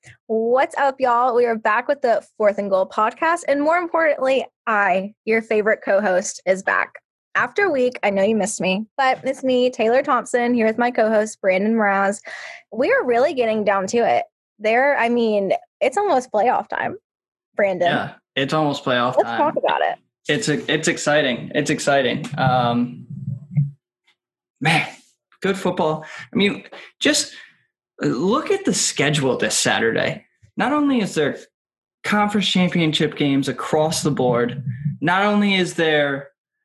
What's up, y'all? We are back with the Fourth and Goal podcast. And more importantly, your favorite co-host, is back. After a week, I know you missed me, but it's me, Taylor Thompson, here with my co-host, Brandon Mraz. We are really getting down to it. It's almost playoff time, Brandon. Yeah, it's almost playoff time. Let's talk about it. It's exciting. It's exciting. Man, good football. I mean, just look at the schedule this Saturday. Not only is there conference championship games across the board, not only is there's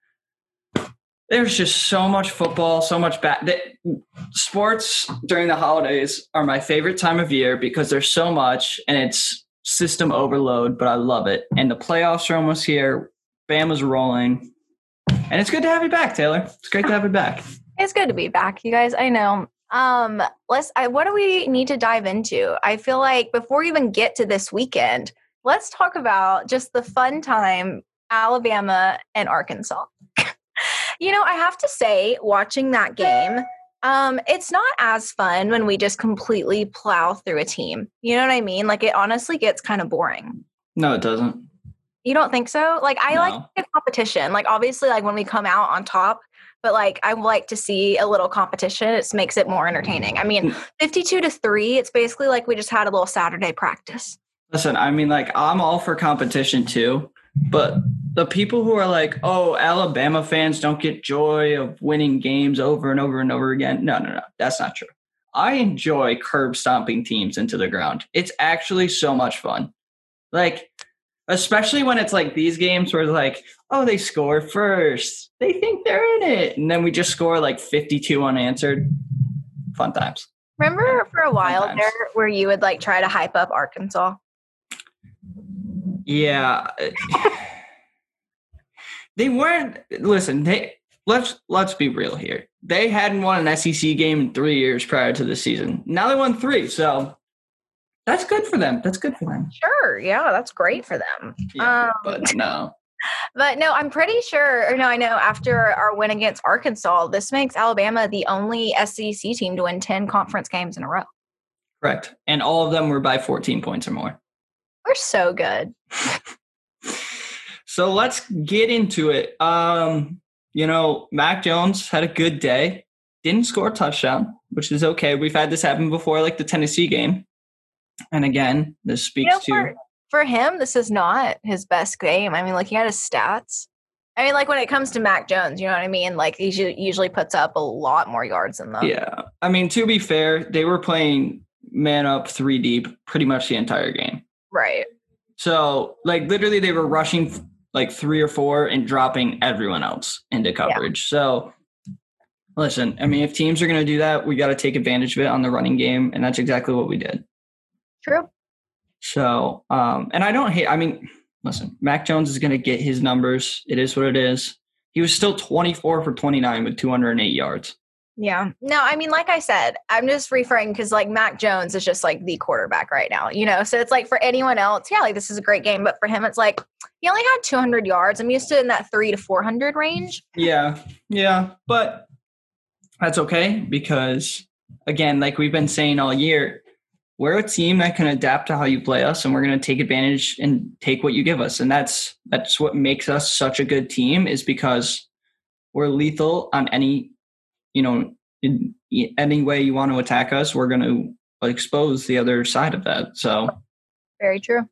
just so much football, so much sports during the holidays are my favorite time of year because there's so much and it's system overload, but I love it. And the playoffs are almost here. Bama's rolling. And it's good to have you back, Taylor. It's great to have you back. It's good to be back, you guys. I know. What do we need to dive into? I feel like before we even get to this weekend, let's talk about just the fun time, Alabama and Arkansas. I have to say, watching that game, it's not as fun when we just completely plow through a team. You know what I mean? Like, it honestly gets kind of boring. No, it doesn't. You don't think so? Like, I No. like the competition. Like, obviously, like, when we come out on top, but, like, I like to see a little competition. It makes it more entertaining. I mean, 52-3, it's basically like we just had a little Saturday practice. Listen, I mean, like, I'm all for competition too, but the people who are like, oh, Alabama fans don't get joy of winning games over and over and over again. No. That's not true. I enjoy curb stomping teams into the ground. It's actually so much fun. Like, especially when it's like these games where like, oh, they score first. They think they're in it. And then we just score like 52 unanswered. Fun times. Remember for a while there where you would like try to hype up Arkansas? Yeah. They weren't – listen, let's be real here. They hadn't won an SEC game in 3 years prior to this season. Now they won 3, so that's good for them. Sure, yeah, that's great for them. Yeah, but no. But no, I'm pretty sure – I know after our win against Arkansas, this makes Alabama the only SEC team to win 10 conference games in a row. Correct. And all of them were by 14 points or more. We're so good. So let's get into it. Mac Jones had a good day. Didn't score a touchdown, which is okay. We've had this happen before, like the Tennessee game. And again, this speaks to – For him, this is not his best game. I mean, looking at his stats. I mean, like when it comes to Mac Jones, you know what I mean? Like he usually puts up a lot more yards than them. Yeah. I mean, to be fair, they were playing man up 3 deep pretty much the entire game. Right. So, like, literally they were rushing like 3 or 4 and dropping everyone else into coverage. Yeah. So, listen, I mean, if teams are going to do that, we got to take advantage of it on the running game, and that's exactly what we did. True. So, and I don't hate – I mean, listen, Mac Jones is going to get his numbers. It is what it is. He was still 24 for 29 with 208 yards. Yeah. No, I mean, like I said, I'm just referring because, like, Mac Jones is just, like, the quarterback right now, So it's like for anyone else, yeah, like, this is a great game. But for him, it's like he only had 200 yards. I'm used to in that 300 to 400 range. Yeah. But that's okay because, again, like we've been saying all year, we're a team that can adapt to how you play us, and we're going to take advantage and take what you give us. And that's what makes us such a good team is because we're lethal on any – in any way you want to attack us, we're going to expose the other side of that. So very true.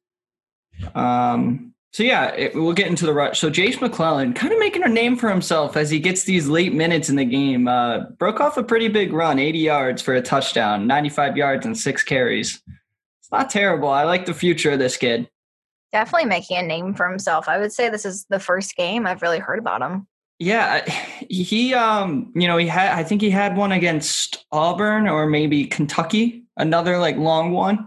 We'll get into the rush. So Jase McClellan kind of making a name for himself as he gets these late minutes in the game, broke off a pretty big run, 80 yards for a touchdown, 95 yards and 6 carries. It's not terrible. I like the future of this kid. Definitely making a name for himself. I would say this is the first game I've really heard about him. Yeah, I think he had one against Auburn or maybe Kentucky, another like long one.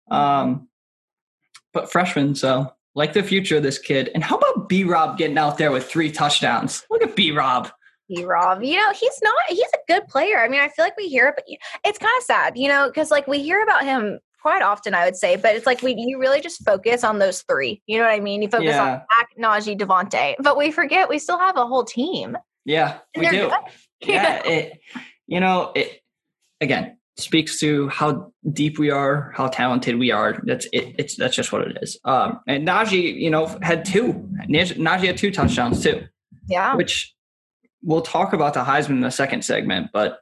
But freshman, so like the future of this kid. And how about B-Rob getting out there with 3 touchdowns? Look at B-Rob. B-Rob, he's a good player. I mean, I feel like we hear it, but it's kind of sad, because like we hear about him quite often, I would say, but it's like you really just focus on those 3. You know what I mean? You focus on Mac, Najee, Devontae, but we forget we still have a whole team. Yeah, we do. Again, speaks to how deep we are, how talented we are. That's it. That's just what it is. And Najee, had two. Najee had 2 touchdowns too. Yeah. Which we'll talk about the Heisman in the second segment, but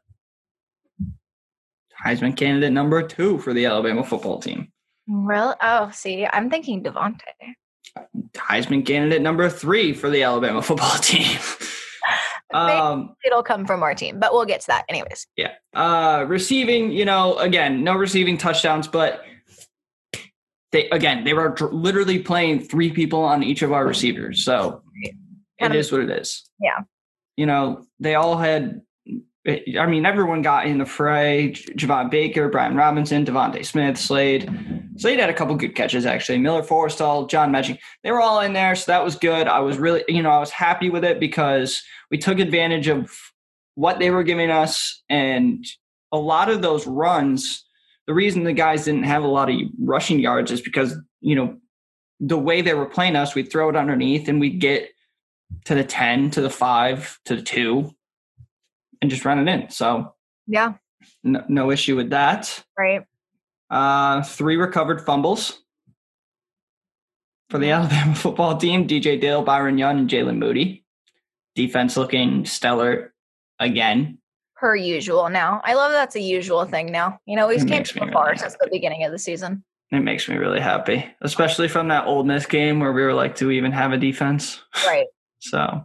Heisman candidate number 2 for the Alabama football team. Really? Oh, see, I'm thinking Devontae. Heisman candidate number 3 for the Alabama football team. It'll come from our team, but we'll get to that anyways. Yeah. Receiving, again, no receiving touchdowns, but they were literally playing 3 people on each of our receivers. So it is what it is. Yeah. They all had, everyone got in the fray. Javon Baker, Brian Robinson, Devontae Smith, Slade. Slade had a couple good catches, actually. Miller Forrestall, John Mechie. They were all in there, so that was good. I was really, I was happy with it because we took advantage of what they were giving us. And a lot of those runs, the reason the guys didn't have a lot of rushing yards is because, the way they were playing us, we'd throw it underneath and we'd get to the 10, to the 5, to the 2, and just run it in. So yeah, no issue with that. Right. 3 recovered fumbles for the Alabama football team. DJ Dale, Byron Young, and Jalen Moody. Defense looking stellar again. Per usual now. I love that's a usual thing now. We've came so far since the beginning of the season. It makes me really happy, especially from that Ole Miss game where we were like, do we even have a defense? Right. So,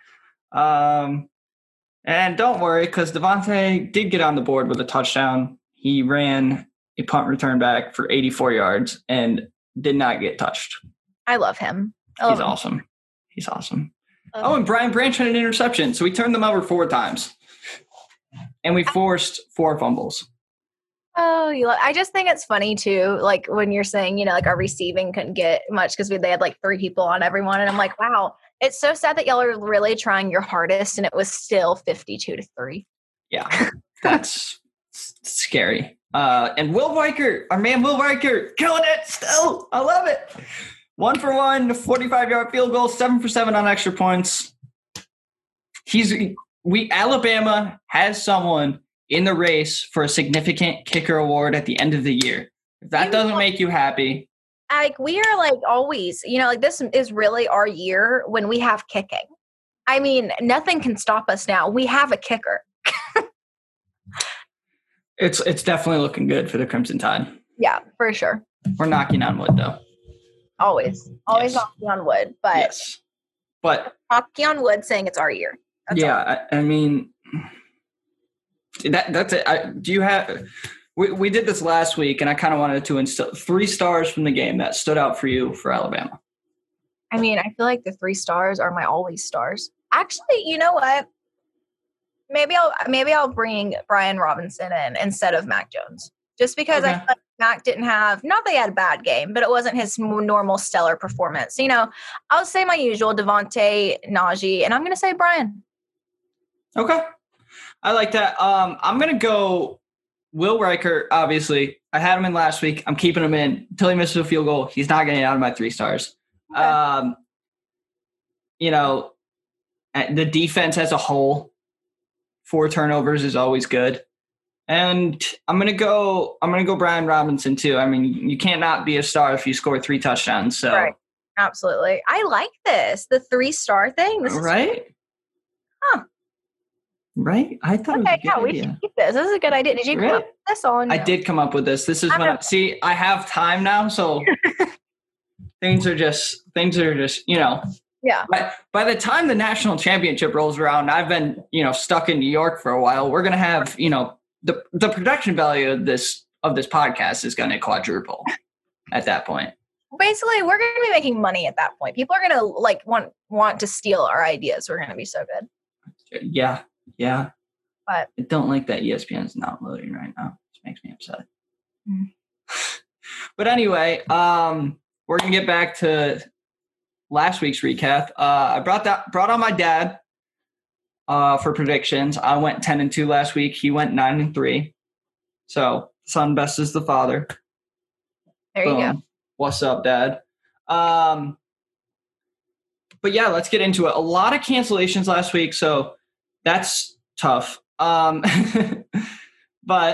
and don't worry, because Devontae did get on the board with a touchdown. He ran a punt return back for 84 yards and did not get touched. I love him. He's awesome. And Brian Branch had an interception, so we turned them over 4 times. And we forced 4 fumbles. Oh, I just think it's funny too, like when you're saying, our receiving couldn't get much because they had like 3 people on everyone. And I'm like, wow, it's so sad that y'all are really trying your hardest and it was still 52-3. Yeah, that's scary. And Will Riker, our man Will Riker, killing it still. I love it. 1 for 1, 45-yard field goal, 7 for 7 on extra points. Alabama has someone in the race for a significant kicker award at the end of the year. If that doesn't make you happy. Like we are like always, this is really our year when we have kicking. Nothing can stop us now. We have a kicker. It's definitely looking good for the Crimson Tide. Yeah, for sure. We're knocking on wood though. Always yes. knocking on wood, but yes. But knocking on wood saying it's our year. That's that's it. Do you have? We did this last week, and I kind of wanted to instill 3 stars from the game that stood out for you for Alabama. I feel like the 3 stars are my always stars. Actually, you know what? Maybe I'll bring Brian Robinson in instead of Mac Jones, just because I feel like Mac didn't have, not that he had a bad game, but it wasn't his normal stellar performance. I'll say my usual Devontae, Najee, and I'm going to say Brian. Okay. I like that. I'm going to go Will Riker, obviously. I had him in last week. I'm keeping him in until he misses a field goal. He's not getting out of my 3 stars. Okay. The defense as a whole, 4 turnovers is always good. And I'm gonna go Brian Robinson too. You can't not be a star if you score 3 touchdowns. So right. Absolutely. I like this. The 3-star thing. This right? Huh. Right? I thought it was a good idea. We should keep this. This is a good idea. Did you come up with this on? I did come up with this. This is I have time now, so things are just Yeah. By the time the national championship rolls around, I've been, stuck in New York for a while. We're going to have, the production value of this podcast is going to quadruple at that point. Basically, we're going to be making money at that point. People are going to want to steal our ideas. We're going to be so good. Yeah. Yeah. But I don't like that ESPN's not loading right now. It makes me upset. Mm. But anyway, we're going to get back to last week's recap. I brought on my dad for predictions. I went 10-2 last week. He went 9-3. So son best is the father. There you go. What's up, Dad? But yeah, let's get into it. A lot of cancellations last week, so that's tough. But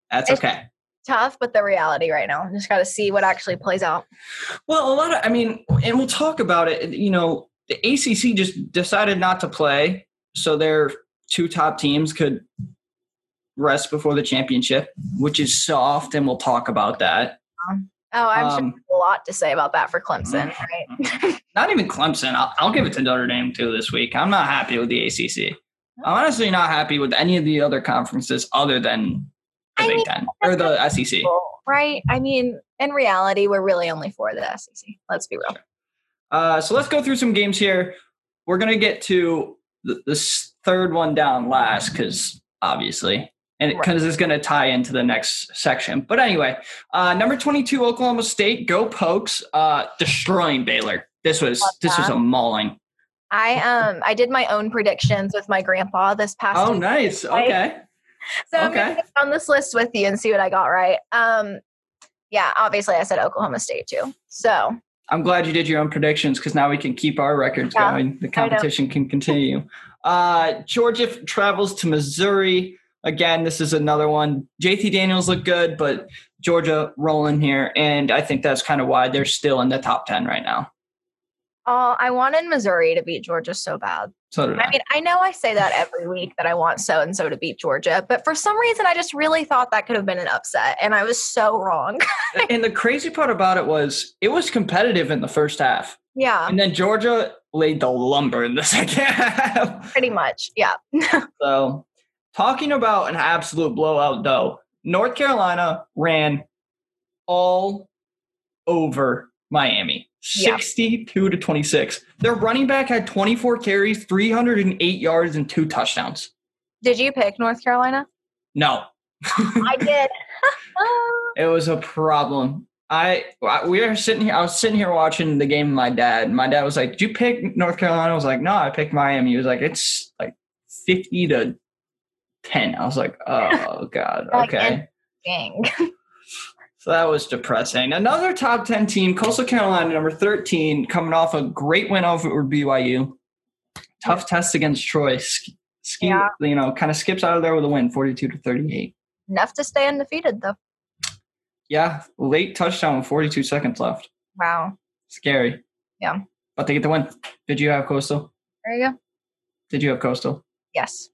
That's It's okay. tough, but the reality right now. Just got to see what actually plays out. Well, and we'll talk about it. The ACC just decided not to play, so their two top teams could rest before the championship, which is soft, and we'll talk about that. Oh, I'm sure there's a lot to say about that for Clemson, right? Not even Clemson. I'll give it to Notre Dame too this week. I'm not happy with the ACC. I'm honestly not happy with any of the other conferences other than the Big Ten or the SEC. Right? I mean, in reality, we're really only for the SEC. Let's be real. So let's go through some games here. We're going to get to this third one down last because obviously, and because it's going to tie into the next section. But anyway, number 22, Oklahoma State, go Pokes, destroying Baylor. This was a mauling. I did my own predictions with my grandpa this past week. Oh, nice. Okay. So I'm going to get on this list with you and see what I got right. Yeah, obviously I said Oklahoma State too. So I'm glad you did your own predictions because now we can keep our records going. The competition can continue. Georgia travels to Missouri. Again, this is another one. JT Daniels looked good, but Georgia rolling here. And I think that's kind of why they're still in the top 10 right now. I wanted Missouri to beat Georgia so bad. So did I. I mean, I know I say that every week that I want so-and-so to beat Georgia, but for some reason I just really thought that could have been an upset, and I was so wrong. And the crazy part about it was competitive in the first half. Yeah. And then Georgia laid the lumber in the second half. Pretty much, yeah. So talking about an absolute blowout, though, North Carolina ran all over Miami. 62-26. Their running back had 24 carries, 308 yards, and 2 touchdowns. Did you pick North Carolina? No. I did. It was a problem. I was sitting here watching the game with my dad. My dad was like, "Did you pick North Carolina?" I was like, "No, I picked Miami." He was like, "It's like 50-10." I was like, "Oh God, okay." Dang. So that was depressing. Another top 10 team, Coastal Carolina, number 13, coming off a great win over BYU. Tough test against Troy. Kind of skips out of there with a win, 42-38. Enough to stay undefeated, though. Yeah, late touchdown with 42 seconds left. Wow. Scary. Yeah. But they get the win. Did you have Coastal? There you go. Did you have Coastal? Yes.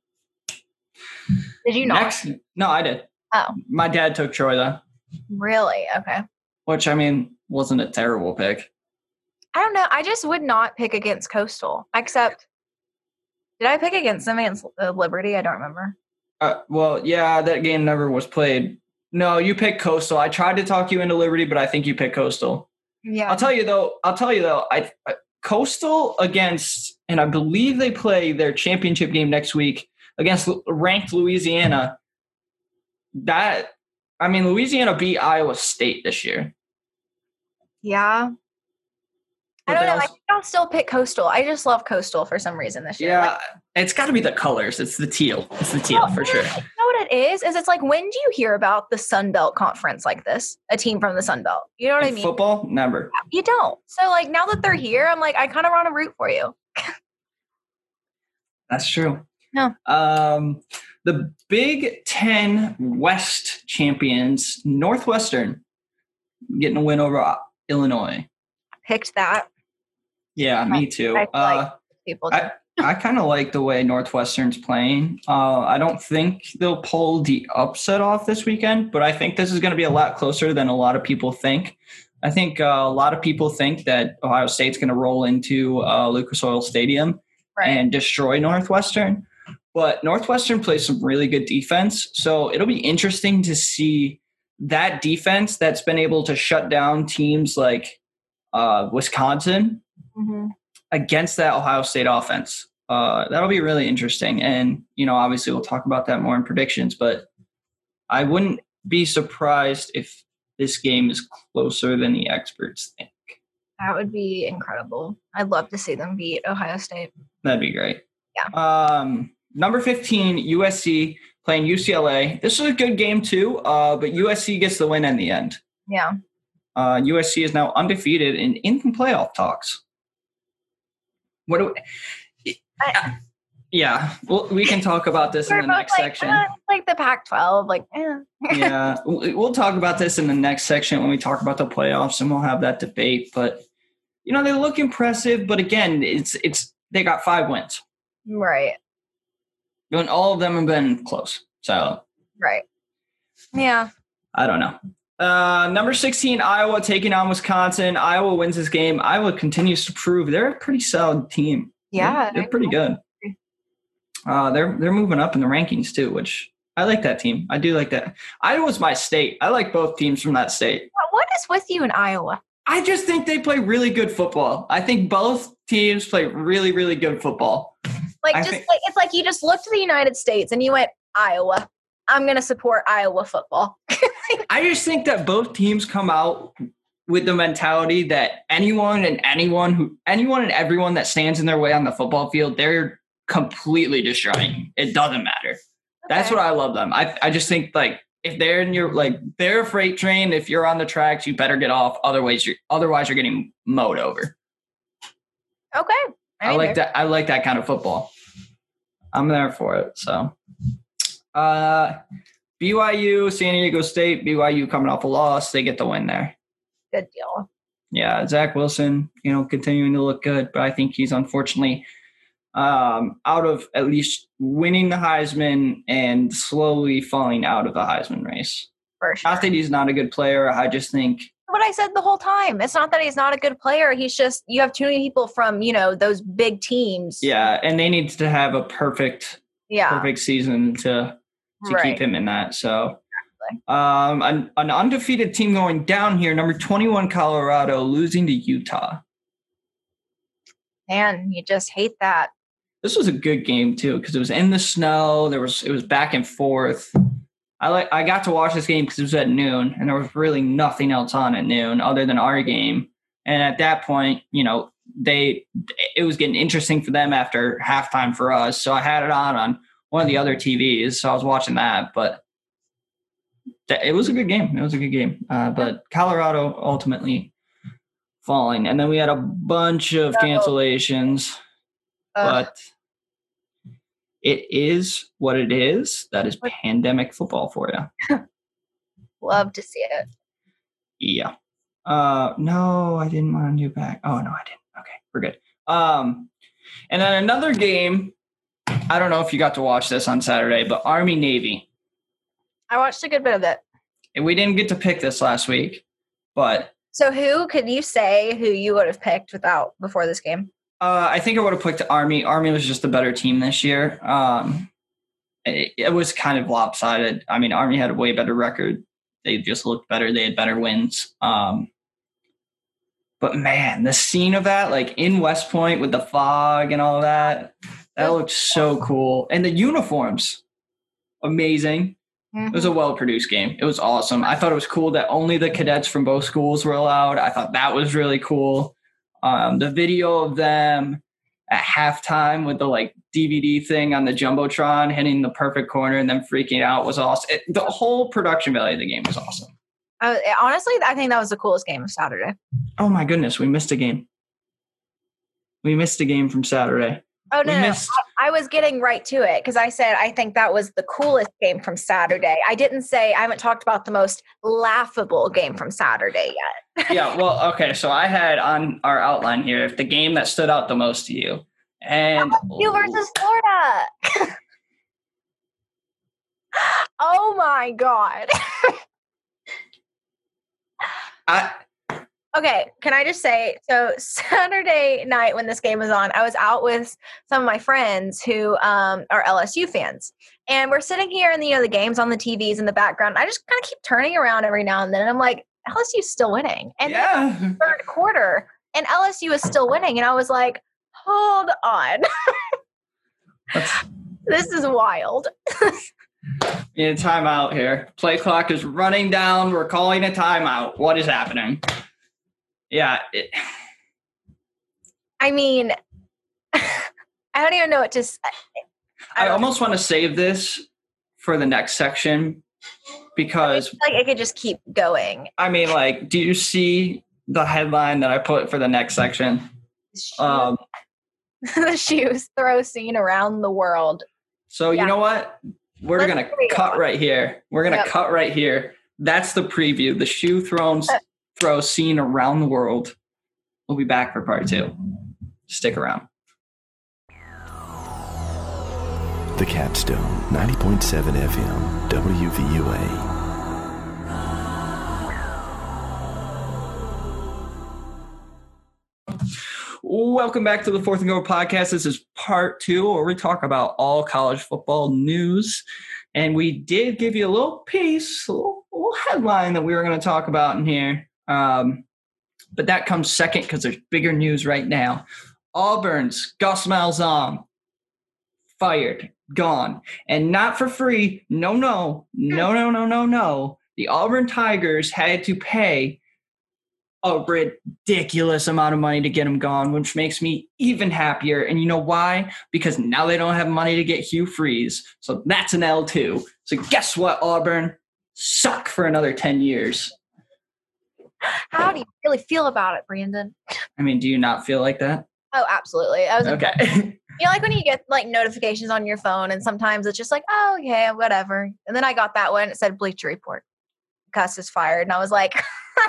Did you not? No, I did. Oh. My dad took Troy, though. Really? Okay. Which, wasn't a terrible pick. I don't know. I just would not pick against Coastal, except did I pick against them against Liberty? I don't remember. Well, yeah, that game never was played. No, you picked Coastal. I tried to talk you into Liberty, but I think you picked Coastal. Yeah. I'll tell you though, I Coastal against, and I believe they play their championship game next week against ranked Louisiana. Louisiana beat Iowa State this year. Yeah. I don't know. I think I'll still pick Coastal. I just love Coastal for some reason this year. Yeah, it's got to be the colors. It's the teal. It's the teal for sure. You know what it is? It's like, when do you hear about the Sun Belt Conference like this? A team from the Sun Belt. You know what I mean? Football? Never. You don't. So, now that they're here, I'm like, I kind of want to root for you. That's true. No. The Big Ten West champions, Northwestern, getting a win over Illinois. Picked that. Yeah, me too. I kind of like the way Northwestern's playing. I don't think they'll pull the upset off this weekend, but I think this is going to be a lot closer than a lot of people think. I think a lot of people think that Ohio State's going to roll into Lucas Oil Stadium and destroy Northwestern. But Northwestern plays some really good defense, so it'll be interesting to see that defense that's been able to shut down teams like Wisconsin against that Ohio State offense. That'll be really interesting. And, obviously we'll talk about that more in predictions, but I wouldn't be surprised if this game is closer than the experts think. That would be incredible. I'd love to see them beat Ohio State. That'd be great. Yeah. Number 15, USC playing UCLA. This is a good game too, but USC gets the win in the end. Yeah. USC is now undefeated and in playoff talks. Yeah, well, we can talk about this in We're the both next section. like the Pac-12, like, Yeah, we'll talk about this in the next section when we talk about the playoffs, and we'll have that debate. But they look impressive. But again, it's they got 5 wins, right, and all of them have been close. So right, yeah. I don't know. Number 16, Iowa taking on Wisconsin. Iowa wins this game. Iowa continues to prove they're a pretty solid team. Yeah, they're pretty good. They're moving up in the rankings too, which I like that team. I do like that. Iowa's my state. I like both teams from that state. What is with you in Iowa? I just think they play really good football. I think both teams play really, really good football. It's like you just looked to the United States and you went, Iowa. I'm going to support Iowa football. I just think that both teams come out with the mentality that anyone and everyone that stands in their way on the football field, they're completely destroying. It doesn't matter. Okay. That's what I love them. I just think like if they're in your they're a freight train. If you're on the tracks, you better get off. Otherwise you're getting mowed over. Okay. I like that. I like that kind of football. I'm there for it. So BYU, San Diego State, BYU coming off a loss, they get the win there. Good deal. Yeah, Zach Wilson, continuing to look good, but I think he's unfortunately out of at least winning the Heisman and slowly falling out of the Heisman race. For sure. Not that he's not a good player. I just think what I said the whole time. It's not that he's not a good player. He's just, you have too many people from, those big teams. Yeah, and they need to have a perfect season to keep him in that. So an undefeated team going down here, number 21 Colorado losing to Utah. Man, you just hate that. This was a good game too because it was in the snow. It was back and forth. I got to watch this game because it was at noon, and there was really nothing else on at noon other than our game. And at that point, it was getting interesting for them after halftime for us. So I had it on one of the other TVs, so I was watching that. But it was a good game. But Colorado ultimately falling, and then we had a bunch of cancellations. But it is what it is. That is pandemic football for you. Love to see it. Yeah. No, I didn't want to do back. Oh, no, I didn't. Okay, we're good. And then another game. I don't know if you got to watch this on Saturday, but Army-Navy. I watched a good bit of it. And we didn't get to pick this last week, but. So could you say who you would have picked before this game? I think I would have picked Army. Army was just a better team this year. It was kind of lopsided. I mean, Army had a way better record. They just looked better. They had better wins. But man, the scene of that, like in West Point with the fog and all that looked so cool. And the uniforms, amazing. Mm-hmm. It was a well-produced game. It was awesome. I thought it was cool that only the cadets from both schools were allowed. I thought that was really cool. The video of them at halftime with the DVD thing on the Jumbotron hitting the perfect corner and then freaking out was awesome. The whole production value of the game was awesome. Honestly, I think that was the coolest game of Saturday. Oh my goodness, we missed a game. We missed a game from Saturday. Oh, no. I was getting right to it because I said I think that was the coolest game from Saturday. I didn't say I haven't talked about the most laughable game from Saturday yet. Yeah, well, okay. So I had on our outline here the game that stood out the most to you. And LSU versus Florida. Oh, my God. Okay, can I just say, so Saturday night when this game was on, I was out with some of my friends who are LSU fans. And we're sitting here and, the game's on the TVs in the background. I just kind of keep turning around every now and then. And I'm like, LSU's still winning. And then third quarter, and LSU is still winning. And I was like, hold on. This is wild. In a timeout here. Play clock is running down. We're calling a timeout. What is happening? Yeah. I mean, I don't even know what to say. I almost want to save this for the next section because it could just keep going. I mean, do you see the headline that I put for the next section? the shoe throw scene around the world. So you know what? We're going to cut right here. We're going to cut right here. That's the preview. The shoe throw scene around the world. We'll be back for part 2. Stick around. The Capstone, 90.7 FM, WVUA. Welcome back to the Fourth and Go podcast. This is part 2, where we talk about all college football news. And we did give you a little piece, a little headline that we were going to talk about in here. But that comes second because there's bigger news right now. Auburn's Gus Malzahn fired, gone, and not for free. No. The Auburn Tigers had to pay a ridiculous amount of money to get him gone, which makes me even happier. And you know why? Because now they don't have money to get Hugh Freeze. So that's an L too. So guess what, Auburn? Suck for another 10 years. How do you really feel about it, Brandon? I mean, do you not feel like that? Oh, absolutely. I was okay. You know, like when you get like notifications on your phone and sometimes it's just like, oh, okay, whatever. And then I got that one. It said Bleacher Report. Gus is fired. And I was like,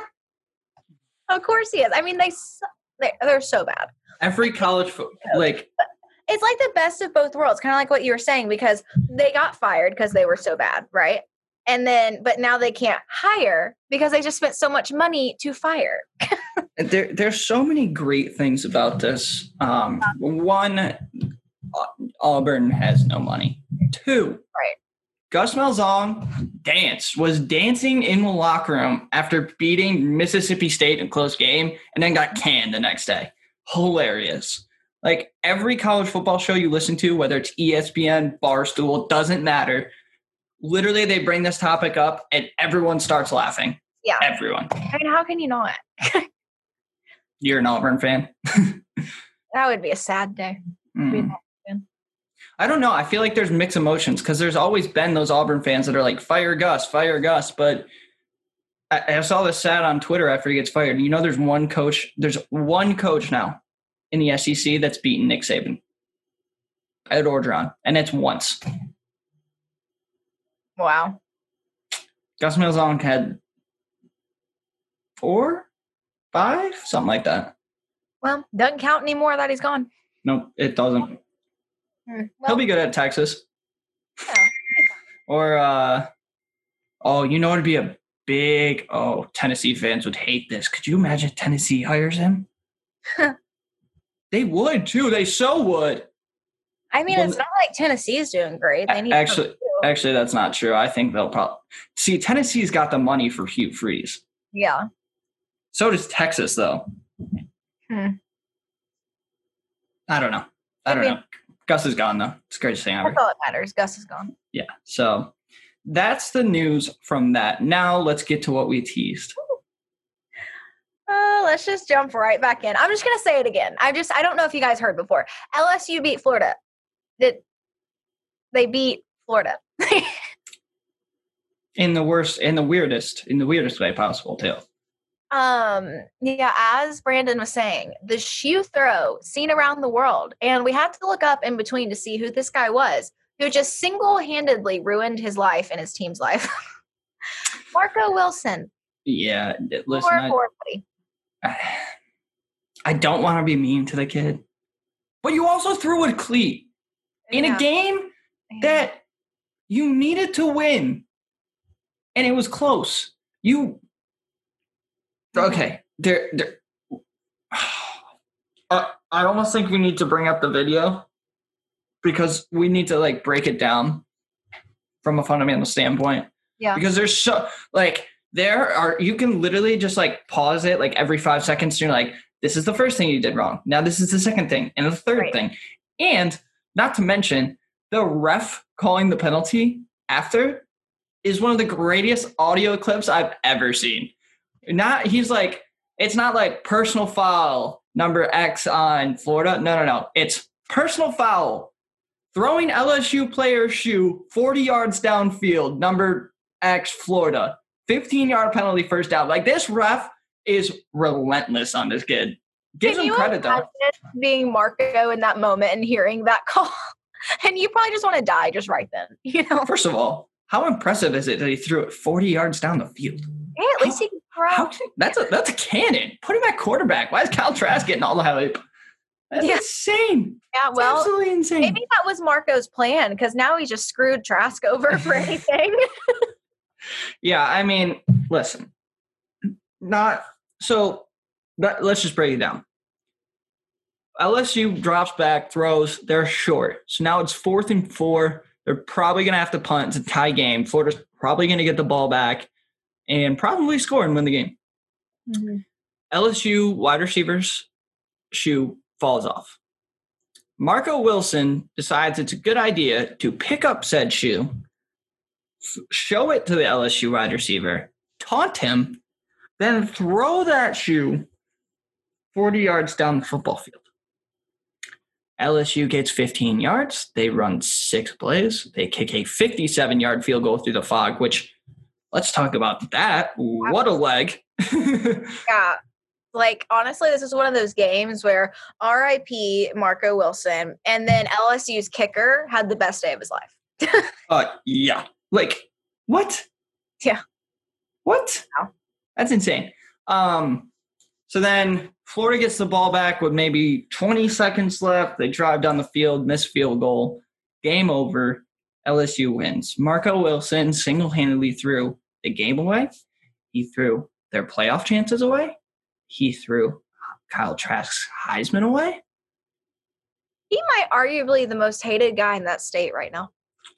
of course he is. I mean, they're so bad. Every college it's like the best of both worlds, kind of like what you were saying, because they got fired because they were so bad, right? And then, but now they can't hire because they just spent so much money to fire. There's so many great things about this. One, Auburn has no money. 2, right. Gus Malzahn was dancing in the locker room after beating Mississippi State in a close game and then got canned the next day. Hilarious. Like every college football show you listen to, whether it's ESPN, Barstool, doesn't matter. Literally, they bring this topic up and everyone starts laughing. Yeah. Everyone. I mean, how can you not? You're an Auburn fan? That would be a sad day. I don't know. I feel like there's mixed emotions because there's always been those Auburn fans that are like, fire Gus. But I saw this stat on Twitter after he gets fired. You know, there's one coach now in the SEC that's beaten Nick Saban, Ed Orgeron, and it's once. Wow. Gus Malzahn had 4, 5, something like that. Well, doesn't count anymore that he's gone. No, it doesn't. Well, he'll be good at Texas. Yeah. Or, you know, it'd be a big, Tennessee fans would hate this. Could you imagine if Tennessee hires him? They would, too. They so would. I mean, it's not like Tennessee's doing great. They need Actually, that's not true. I think they'll probably – see, Tennessee's got the money for Hugh Freeze. Yeah. So does Texas, though. I don't know. Gus is gone, though. It's great to say. That's all that matters. Gus is gone. Yeah. So that's the news from that. Now let's get to what we teased. Let's just jump right back in. I'm just going to say it again. I don't know if you guys heard before. LSU beat Florida. They beat Florida. in the weirdest way possible, too. Yeah, as Brandon was saying, the shoe throw seen around the world. And we had to look up in between to see who this guy was, who just single-handedly ruined his life and his team's life. Marco Wilson. Yeah, listen, I don't want to be mean to the kid, but you also threw a cleat in a game that you needed to win, and it was close. Okay, I almost think we need to bring up the video because we need to like break it down from a fundamental standpoint. Yeah. Because there's you can literally just like pause it like every 5 seconds. And you're like, this is the first thing you did wrong. Now this is the second thing and the third thing. And not to mention the ref calling the penalty after is one of the greatest audio clips I've ever seen. He's like, it's not like personal foul number X on Florida. No. It's personal foul. Throwing LSU player's shoe 40 yards downfield, number X Florida. 15-yard penalty first down. Like this ref is relentless on this kid. Gives him credit, though. Being Marco in that moment and hearing that call, and you probably just want to die just right then. First of all, how impressive is it that he threw it 40 yards down the field? Yeah, at least he can throw. That's a cannon. Put him at quarterback. Why is Kyle Trask getting all the hype? That's insane. Yeah, well, absolutely insane. Maybe that was Marco's plan because now he just screwed Trask over for anything. Yeah, I mean, listen, let's just break it down. LSU drops back, throws, they're short. So now it's 4th and 4. They're probably going to have to punt. It's a tie game. Florida's probably going to get the ball back and probably score and win the game. Mm-hmm. LSU wide receivers shoe falls off. Marco Wilson decides it's a good idea to pick up said shoe, show it to the LSU wide receiver, taunt him, then throw that shoe 40 yards down the football field. LSU gets 15 yards. They run 6 plays. They kick a 57-yard field goal through the fog, which, let's talk about that. What a leg. Yeah. Like, honestly, this is one of those games where RIP Marco Wilson and then LSU's kicker had the best day of his life. Yeah. Like, what? Yeah. What? Wow. That's insane. So then Florida gets the ball back with maybe 20 seconds left. They drive down the field, miss field goal. Game over. LSU wins. Marco Wilson single-handedly threw the game away. He threw their playoff chances away. He threw Kyle Trask's Heisman away. He might arguably the most hated guy in that state right now.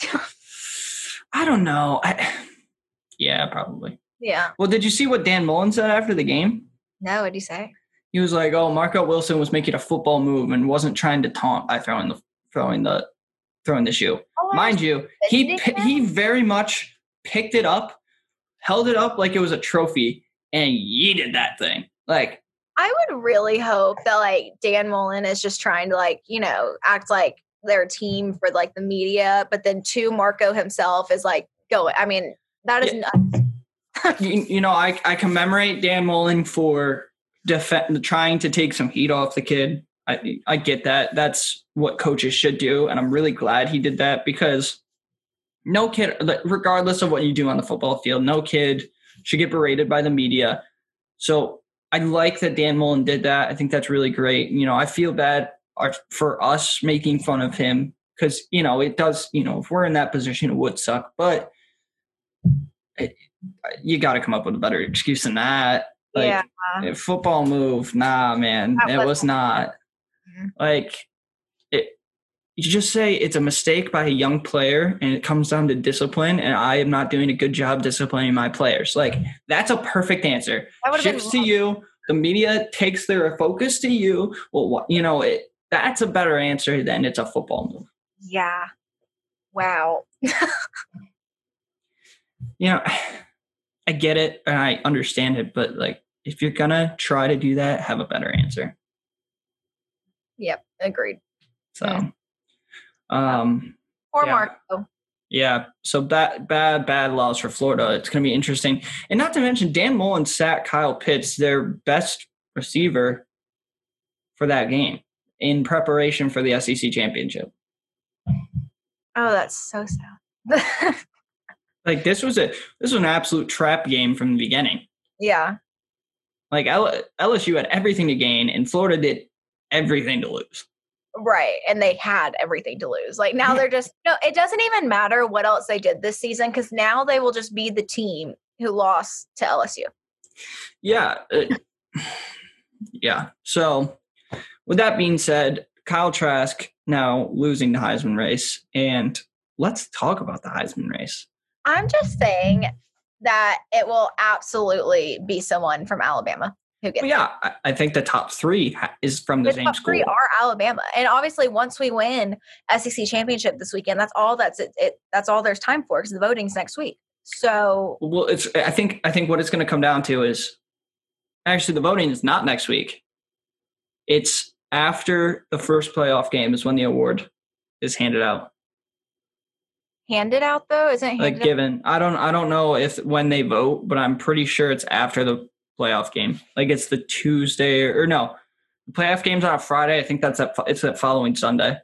I don't know. Yeah, probably. Yeah. Well, did you see what Dan Mullen said after the game? No, what'd he say? He was like, "Oh, Marco Wilson was making a football move and wasn't trying to taunt by throwing the shoe." Oh, mind you, he very much picked it up, held it up like it was a trophy, and yeeted that thing. Like, I would really hope that like Dan Mullen is just trying to act like their team for like the media, but then Marco himself is like going. I mean, that is nuts. I commemorate Dan Mullen for trying to take some heat off the kid. I get that. That's what coaches should do, and I'm really glad he did that because no kid, regardless of what you do on the football field, no kid should get berated by the media. So I like that Dan Mullen did that. I think that's really great. I feel bad for us making fun of him because, it does, if we're in that position, it would suck. But you got to come up with a better excuse than that. Like, a football move. Nah, man, it was not. Mm-hmm. Like, you just say it's a mistake by a young player and it comes down to discipline and I am not doing a good job disciplining my players. Like, that's a perfect answer. Shifts to you. The media takes their focus to you. Well, that's a better answer than it's a football move. Yeah. Wow. I get it and I understand it, but like, if you're going to try to do that, have a better answer. Yep. Agreed. So, Poor Marco. Yeah. So bad loss for Florida. It's going to be interesting. And not to mention Dan Mullen sat Kyle Pitts, their best receiver for that game in preparation for the SEC championship. Oh, that's so sad. Like this was an absolute trap game from the beginning. Yeah. Like LSU had everything to gain and Florida did everything to lose. Right. And they had everything to lose. Like now they're just, it doesn't even matter what else they did this season because now they will just be the team who lost to LSU. Yeah. Yeah. So with that being said, Kyle Trask now losing the Heisman race. And let's talk about the Heisman race. I'm just saying that it will absolutely be someone from Alabama. I think the top 3 is from the same school. Top 3 are Alabama, and obviously, once we win SEC championship this weekend, that's all there's time for because the voting's next week. So, well, I think what it's going to come down to is actually the voting is not next week. It's after the first playoff game is when the award is handed out. Handed out though, isn't it? Like given? I don't know when they vote, but I'm pretty sure it's after the playoff game. Like it's the Tuesday or no, The playoff game's on a Friday. I think it's that following Sunday.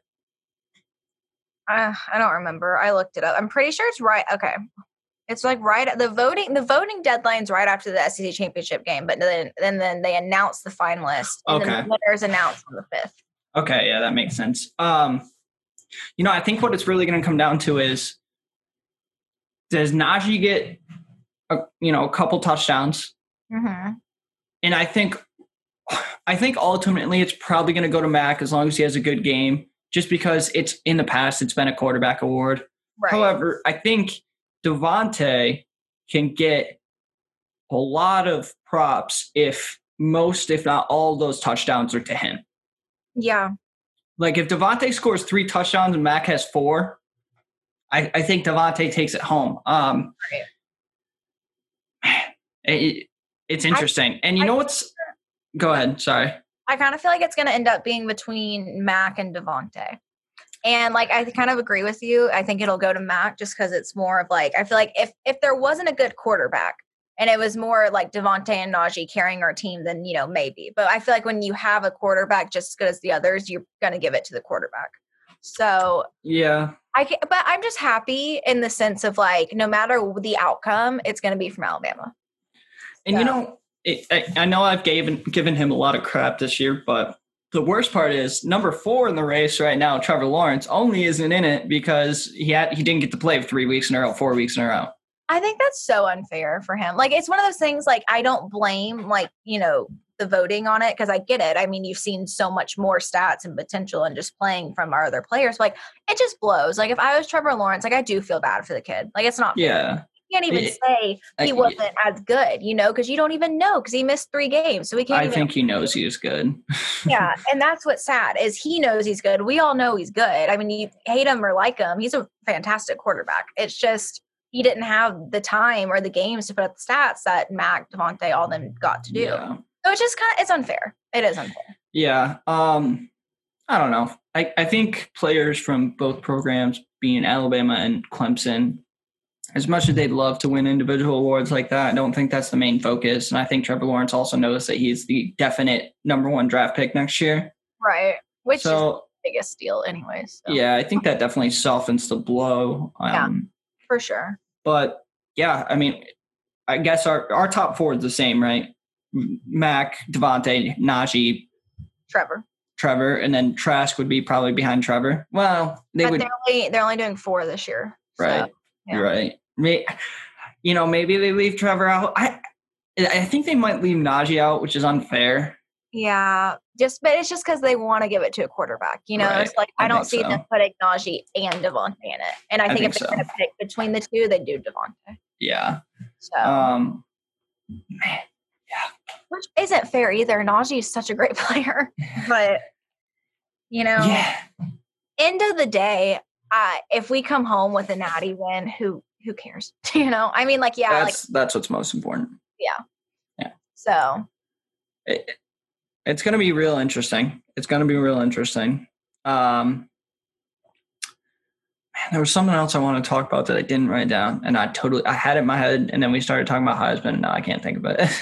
I don't remember. I looked it up. I'm pretty sure it's right. Okay. It's like right the voting deadline's right after the SEC championship game, but then they announce the finalists and then the winners announced on the 5th. Okay, yeah, that makes sense. I think what it's really going to come down to is, does Najee get a couple touchdowns? Mm-hmm. And I think ultimately it's probably going to go to Mac as long as he has a good game, just because it's in the past it's been a quarterback award. Right. However, I think Devontae can get a lot of props if not all those touchdowns are to him. Yeah. Like if Devontae scores 3 touchdowns and Mac has 4, I think Devontae takes it home. It's interesting. And go ahead. Sorry. I kind of feel like it's going to end up being between Mac and Devontae. And I kind of agree with you. I think it'll go to Mac just because it's more of I feel like if there wasn't a good quarterback and it was more like Devontae and Najee carrying our team, then, maybe. But I feel like when you have a quarterback just as good as the others, you're going to give it to the quarterback. So yeah, but I'm just happy in the sense of no matter the outcome, it's going to be from Alabama. And I know I've given him a lot of crap this year, but the worst part is number 4 in the race right now, Trevor Lawrence, only isn't in it because he didn't get to play 4 weeks in a row. I think that's so unfair for him. It's one of those things, I don't blame, the voting on it because I get it. I mean, you've seen so much more stats and potential and just playing from our other players. It just blows. If I was Trevor Lawrence, I do feel bad for the kid. It's not fair. Yeah. You can't even say he wasn't as good, because you don't even know because he missed 3 games. So we can't I think he knows he is good. Yeah. And that's what's sad is he knows he's good. We all know he's good. I mean, you hate him or like him. He's a fantastic quarterback. It's just he didn't have the time or the games to put up the stats that Mac, Devontae, all them got to do. Yeah. So it's just it's unfair. It is unfair. Yeah. I don't know. I think players from both programs, being Alabama and Clemson, as much as they'd love to win individual awards like that, I don't think that's the main focus. And I think Trevor Lawrence also knows that he's the definite number 1 draft pick next year. Right. Which is the biggest deal anyways. So. Yeah, I think that definitely softens the blow. For sure. But yeah, I mean, I guess our top 4 is the same, right? Mac, Devontae, Najee, Trevor, and then Trask would be probably behind Trevor. Well, they're only doing 4 this year. Right. So, yeah. You're right. Maybe they leave Trevor out. I think they might leave Najee out, which is unfair. Yeah, but it's just because they want to give it to a quarterback. Right. It's I don't see them putting Najee and Devontae in it. And I think if they're going to pick between the 2, they do Devontae. Yeah. So, man, yeah. Which isn't fair either. Najee is such a great player, but yeah. End of the day, if we come home with a natty win, who cares? I mean, that's what's most important. Yeah. Yeah. So it's going to be real interesting. Man, there was something else I want to talk about that I didn't write down, and I had it in my head, and then we started talking about Heisman, and now I can't think of it.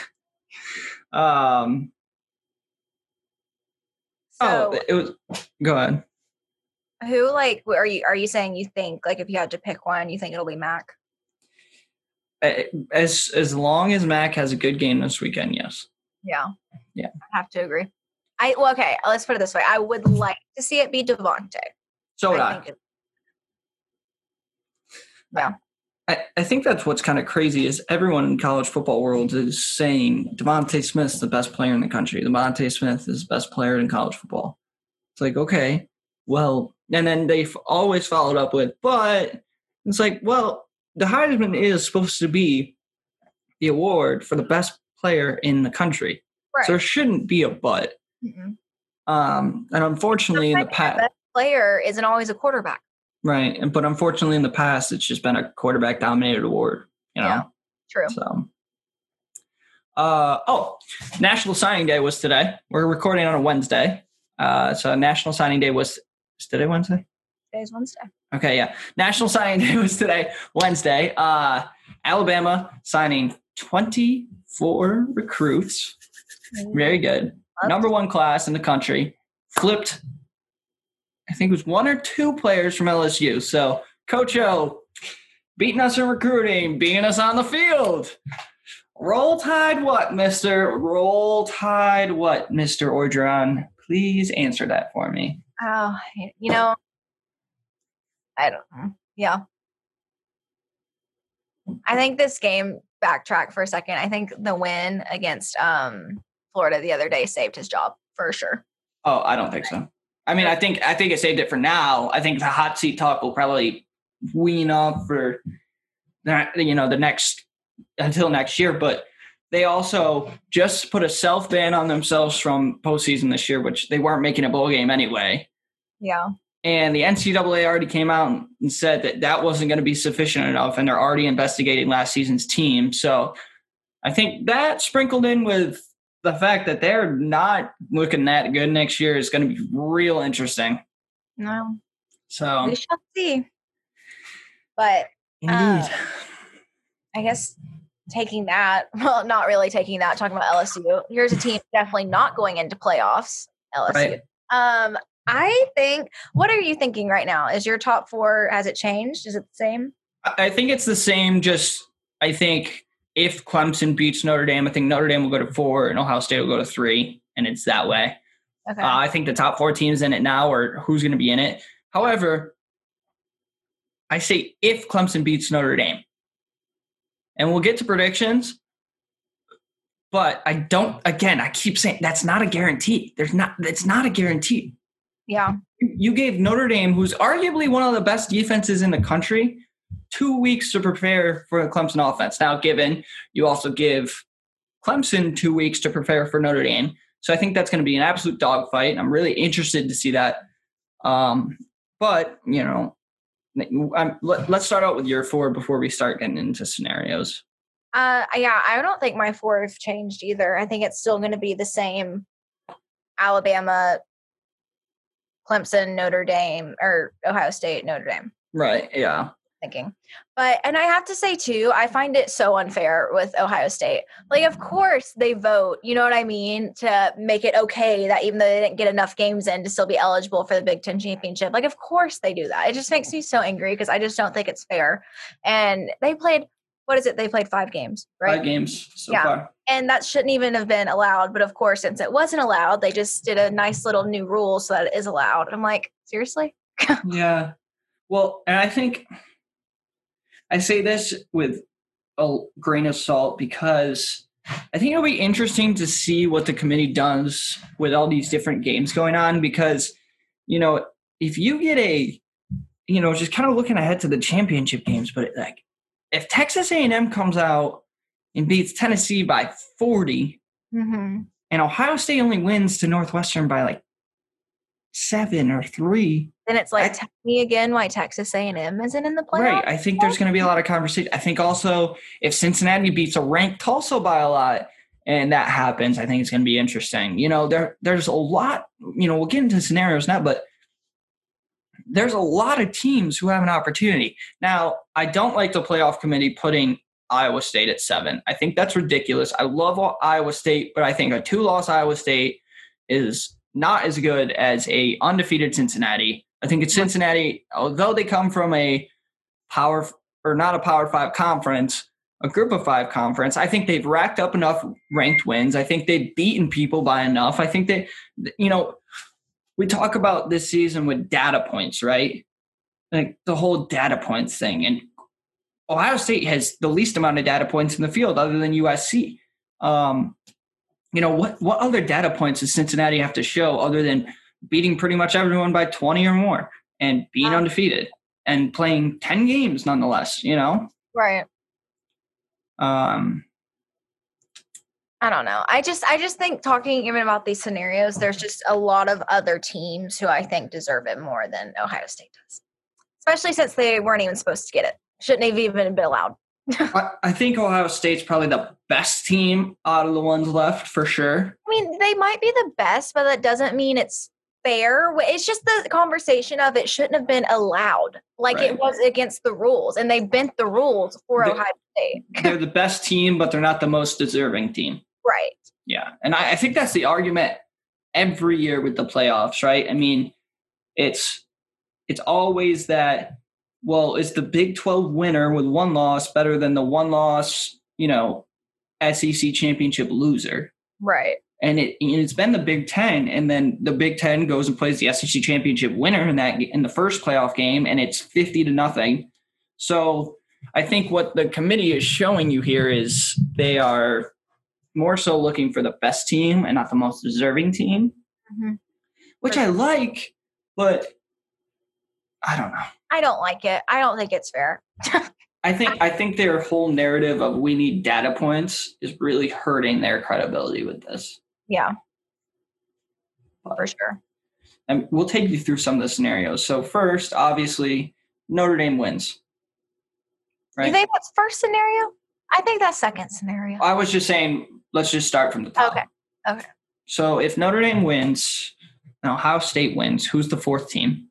It was. Go ahead. Who are you saying you think if you had to pick one, you think it'll be Mac? As long as Mac has a good game this weekend, yes. Yeah. Yeah. I have to agree. Okay, let's put it this way. I would like to see it be Devontae. So would I. Yeah. I think that's what's kind of crazy is everyone in college football world is saying DeVonta Smith's the best player in the country. DeVonta Smith is the best player in college football. It's okay, well, and then they've always followed up with, but it's well, the Heisman is supposed to be the award for the best player in the country. Right. So there shouldn't be a but. Mm-hmm. And unfortunately in the past, the best player isn't always a quarterback. Right. But unfortunately in the past, it's just been a quarterback dominated award, Yeah, true. So, National Signing Day was today. We're recording on a Wednesday. So National Signing Day was today, Wednesday? Today's Wednesday. Okay. Yeah. National Signing Day was today, Wednesday. Alabama signing 24 recruits. Mm-hmm. Very good. number one class in the country, flipped, I think it was 1 or 2 players from LSU. So Coach O beating us in recruiting, beating us on the field. Roll Tide what, Mr.? Roll Tide what, Mr. Orgeron? Please answer that for me. Oh, I don't know. Yeah. I think this game, backtrack for a second, I think the win against Florida the other day saved his job for sure. Oh, I don't think so. I mean, I think it saved it for now. I think the hot seat talk will probably wean off for the next until next year. But they also just put a self ban on themselves from postseason this year, which they weren't making a bowl game anyway. Yeah. And the NCAA already came out and said that wasn't going to be sufficient enough, and they're already investigating last season's team. So I think that sprinkled in with the fact that they're not looking that good next year is going to be real interesting. No. So we shall see. But indeed. I guess taking that, well, not really taking that, talking about LSU. Here's a team definitely not going into playoffs, LSU. Right. I think, what are you thinking right now? Is your top 4, has it changed? Is it the same? I think it's the same. Just, I think if Clemson beats Notre Dame, I think Notre Dame will go to 4 and Ohio State will go to 3. And it's that way. Okay. I think the top 4 teams in it now are who's going to be in it. However, I say if Clemson beats Notre Dame, and we'll get to predictions, but I keep saying that's not a guarantee. It's not a guarantee. Yeah. You gave Notre Dame, who's arguably one of the best defenses in the country, 2 weeks to prepare for the Clemson offense. Now, given you also give Clemson 2 weeks to prepare for Notre Dame. So I think that's going to be an absolute dogfight. I'm really interested to see that. But, let's start out with your 4 before we start getting into scenarios. Yeah, I don't think my 4 have changed either. I think it's still going to be the same Alabama, Clemson, Notre Dame, or Ohio State, Notre Dame. Right, yeah. Thinking. And I have to say, too, I find it so unfair with Ohio State. Like, of course they vote, you know what I mean, to make it okay that even though they didn't get enough games in to still be eligible for the Big Ten championship. Like, of course they do that. It just makes me so angry because I just don't think it's fair. And they played, they played 5 games, right? 5 games so far. And that shouldn't even have been allowed. But, of course, since it wasn't allowed, they just did a nice little new rule so that it is allowed. I'm like, seriously? Yeah. Well, and I think I say this with a grain of salt because I think it'll be interesting to see what the committee does with all these different games going on because, if you get just kind of looking ahead to the championship games, but like if Texas A&M comes out and beats Tennessee by 40 and Ohio State only wins to Northwestern by like 7 or 3. Then it's like, tell me again why Texas A&M isn't in the playoffs. Right. I think there's going to be a lot of conversation. I think also if Cincinnati beats a ranked Tulsa by a lot and that happens, I think it's going to be interesting. There's a lot, we'll get into scenarios now, but there's a lot of teams who have an opportunity. Now, I don't like the playoff committee putting Iowa State at 7. I think that's ridiculous. I love Iowa State, but I think a 2-loss Iowa State is not as good as a undefeated Cincinnati. I think it's Cincinnati, although they come from a not a Power 5 conference, a Group of 5 conference, I think they've racked up enough ranked wins. I think they've beaten people by enough. I think that, we talk about this season with data points, right? Like the whole data points thing. And Ohio State has the least amount of data points in the field other than USC. What other data points does Cincinnati have to show other than beating pretty much everyone by 20 or more and being undefeated and playing 10 games nonetheless, Right. I don't know. I just think talking even about these scenarios, there's just a lot of other teams who I think deserve it more than Ohio State does, especially since they weren't even supposed to get it. Shouldn't have even been allowed. I think Ohio State's probably the best team out of the ones left for sure. I mean, they might be the best, but that doesn't mean it's fair. It's just the conversation of it shouldn't have been allowed. Like It was against the rules, and they bent the rules for Ohio State. They're the best team, but they're not the most deserving team. Right. Yeah. And I think that's the argument every year with the playoffs, right? I mean, it's always that, well, is the Big 12 winner with one loss better than the one loss, SEC championship loser? Right. And it's been the Big Ten, and then the Big Ten goes and plays the SEC championship winner in the first playoff game, and it's 50-0. So I think what the committee is showing you here is they are more so looking for the best team and not the most deserving team, which I like, but I don't know. I don't like it. I don't think it's fair. I think their whole narrative of we need data points is really hurting their credibility with this. Yeah, for sure. And we'll take you through some of the scenarios. So first, obviously, Notre Dame wins. Right? You think that's first scenario? I think that's second scenario. I was just saying, let's just start from the top. Okay. So if Notre Dame wins, and Ohio State wins, who's the fourth team?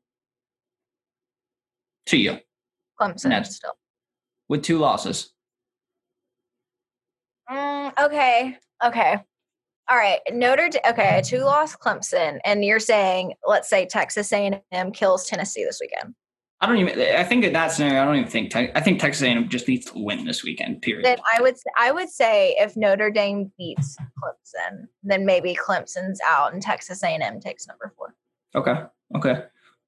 To you. Clemson still. With 2 losses. Okay. All right. Okay, 2-loss Clemson, and you're saying, let's say Texas A&M kills Tennessee this weekend. I think in that scenario, I think Texas A&M just needs to win this weekend, period. Then I would say if Notre Dame beats Clemson, then maybe Clemson's out and Texas A&M takes number 4. Okay.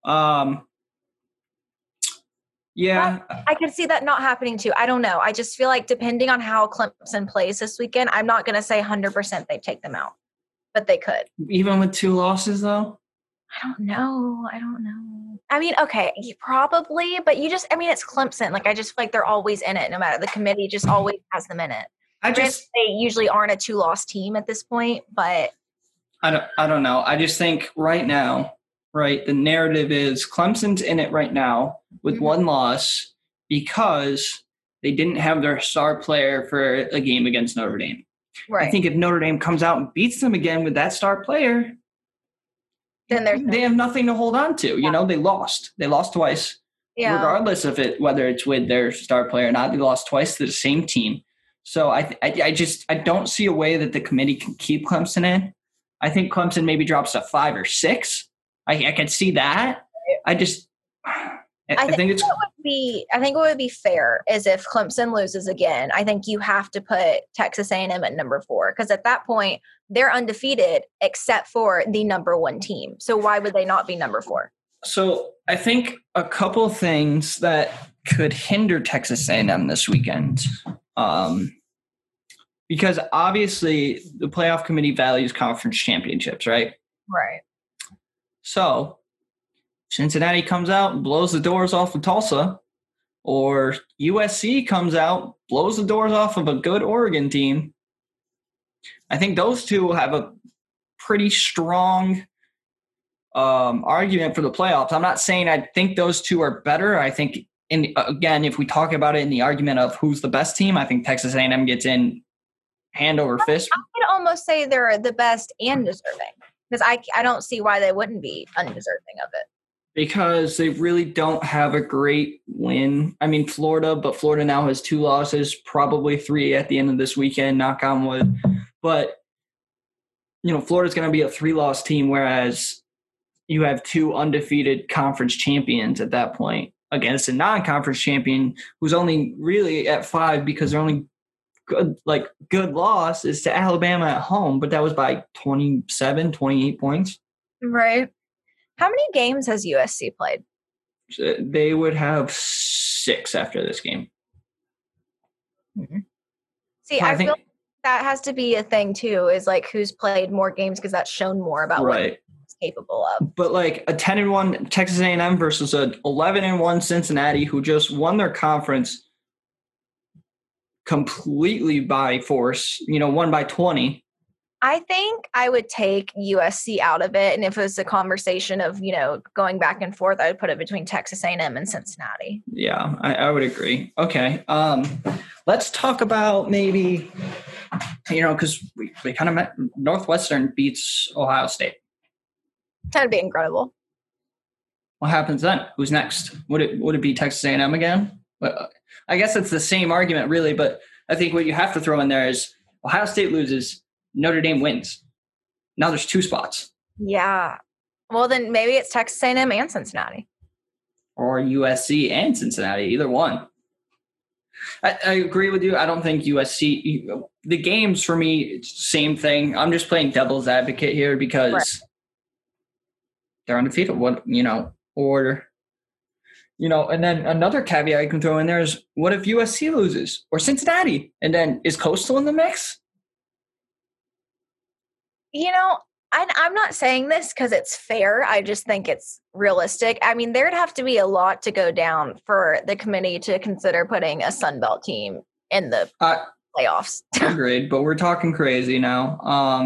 Yeah. I could see that not happening too. I don't know. I just feel like depending on how Clemson plays this weekend, I'm not going to say 100% they take them out, but they could. Even with 2 losses, though? I don't know. I mean, okay, probably, but it's Clemson. Like, I just feel like they're always in it, no matter. The committee just always has them in it. They usually aren't a 2-loss team at this point, but I don't know. I just think right now, right, the narrative is Clemson's in it right now with 1 loss because they didn't have their star player for a game against Notre Dame. Right. I think if Notre Dame comes out and beats them again with that star player, then they have nothing to hold on to. Yeah. They lost twice. Yeah. Regardless of whether it's with their star player or not, they lost twice to the same team. So I don't see a way that the committee can keep Clemson in. I think Clemson maybe drops to 5 or 6. I can see that. I think what would be fair is if Clemson loses again. I think you have to put Texas A&M at number 4 because at that point they're undefeated except for the number 1 team. So why would they not be number 4? So I think a couple of things that could hinder Texas A&M this weekend, because obviously the playoff committee values conference championships, right? Right. So Cincinnati comes out and blows the doors off of Tulsa, or USC comes out, blows the doors off of a good Oregon team. I think those two will have a pretty strong argument for the playoffs. I'm not saying I think those two are better. I think, if we talk about it in the argument of who's the best team, I think Texas A&M gets in hand over fist. I could almost say they're the best and deserving because I don't see why they wouldn't be undeserving of it. Because they really don't have a great win. I mean, Florida now has 2 losses, probably 3 at the end of this weekend, knock on wood. But, Florida's going to be a 3-loss team, whereas you have 2 undefeated conference champions at that point against a non-conference champion who's only really at 5 because their only good loss is to Alabama at home, but that was by 27, 28 points. Right. How many games has USC played? They would have 6 after this game. Mm-hmm. See, I feel like that has to be a thing too, is who's played more games because that's shown more about what it's capable of. But a 10-1 Texas A&M versus a 11-1 Cincinnati who just won their conference completely by force, won by 20. I think I would take USC out of it. And if it was a conversation of, going back and forth, I would put it between Texas A&M and Cincinnati. Yeah, I would agree. Okay. Let's talk about maybe, because we kind of met Northwestern beats Ohio State. That'd be incredible. What happens then? Who's next? Would it be Texas A&M again? I guess it's the same argument really, but I think what you have to throw in there is Ohio State loses, Notre Dame wins. Now there's 2 spots. Yeah. Well, then maybe it's Texas A&M and Cincinnati. Or USC and Cincinnati, either one. I agree with you. I don't think USC – the games for me, it's the same thing. I'm just playing devil's advocate here because they're undefeated. And then another caveat I can throw in there is, what if USC loses or Cincinnati? And then is Coastal in the mix? I'm not saying this because it's fair. I just think it's realistic. I mean, there'd have to be a lot to go down for the committee to consider putting a Sun Belt team in the playoffs. Agreed, but we're talking crazy now.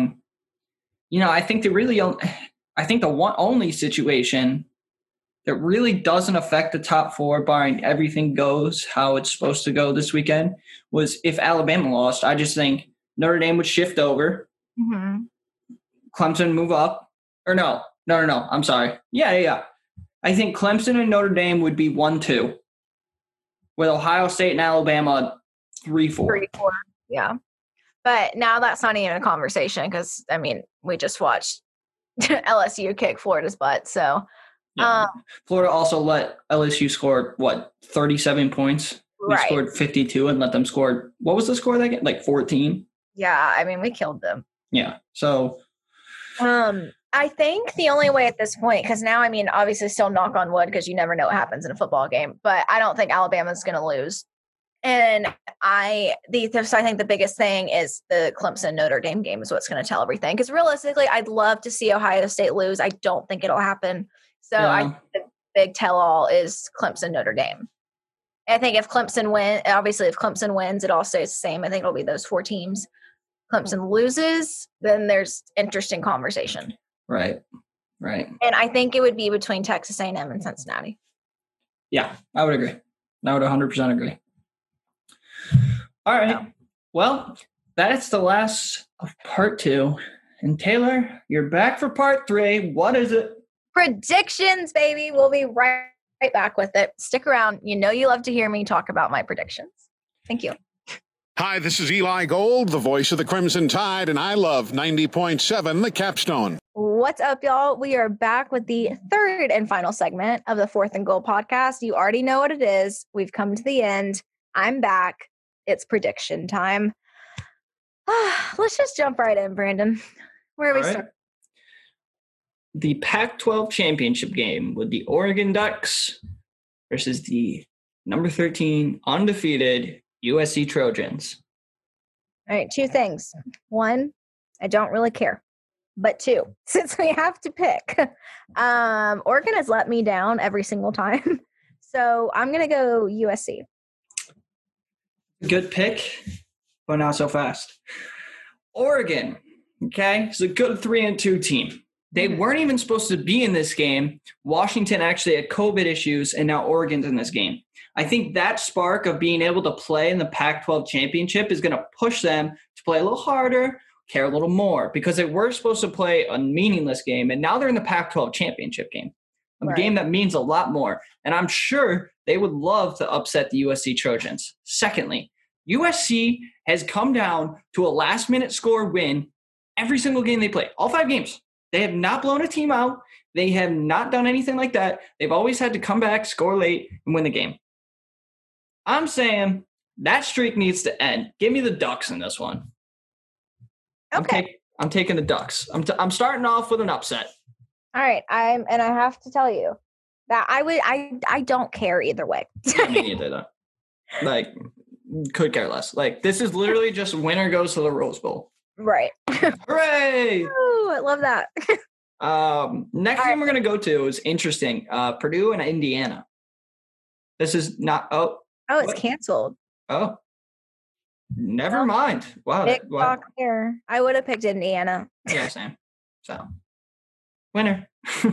I think the one only situation that really doesn't affect the top four, barring everything goes how it's supposed to go this weekend, was if Alabama lost. I just think Notre Dame would shift over. Mm-hmm. Clemson move up. Or no. I'm sorry. Yeah. I think Clemson and Notre Dame would be 1-2. With Ohio State and Alabama 3-4. 3-4. Yeah. But now that's not even a conversation because, we just watched LSU kick Florida's butt. So yeah. Florida also let LSU score, 37 points? We scored 52 and let them score. What was the score they get? 14? Yeah. We killed them. Yeah. So I think the only way at this point, because now, obviously still knock on wood because you never know what happens in a football game, but I don't think Alabama's going to lose. And so I think the biggest thing is the Clemson Notre Dame game is what's going to tell everything. Because realistically, I'd love to see Ohio State lose. I don't think it'll happen. So I think the big tell-all is Clemson Notre Dame. I think if Clemson wins, it all stays the same. I think it'll be those four teams. Clemson loses, then there's interesting conversation. Right. And I think it would be between Texas A&M and Cincinnati. Yeah, I would agree. I would 100% agree. All right. Yeah. Well, that's the last of part 2. And Taylor, you're back for part 3. What is it? Predictions, baby. We'll be right back with it. Stick around. You love to hear me talk about my predictions. Thank you. Hi, this is Eli Gold, the voice of the Crimson Tide, and I love 90.7 The Capstone. What's up, y'all? We are back with the third and final segment of the Fourth and Goal podcast. You already know what it is. We've come to the end. I'm back. It's prediction time. Let's just jump right in, Brandon. Where are we starting? The Pac-12 championship game with the Oregon Ducks versus the number 13 undefeated USC Trojans. All right, 2 things. 1, I don't really care. But 2, since we have to pick, Oregon has let me down every single time. So I'm going to go USC. Good pick, but not so fast. Oregon, okay, it's a good 3-2 team. They weren't even supposed to be in this game. Washington actually had COVID issues, and now Oregon's in this game. I think that spark of being able to play in the Pac-12 championship is going to push them to play a little harder, care a little more, because they were supposed to play a meaningless game, and now they're in the Pac-12 championship game, a game that means a lot more. And I'm sure they would love to upset the USC Trojans. Secondly, USC has come down to a last-minute score win every single game they play, all 5 games. They have not blown a team out. They have not done anything like that. They've always had to come back, score late, and win the game. I'm saying that streak needs to end. Give me the Ducks in this one. Okay. I'm taking the Ducks. I'm starting off with an upset. All right. I have to tell you that I don't care either way. Me neither, though. Could care less. This is literally just winner goes to the Rose Bowl. Right. Hooray! Ooh, I love that. Next game we're going to go to is interesting. Purdue and Indiana. This is not – it's canceled. Oh, never mind. Wow. Big talk there. I would have picked Indiana. Yeah, same. So, winner.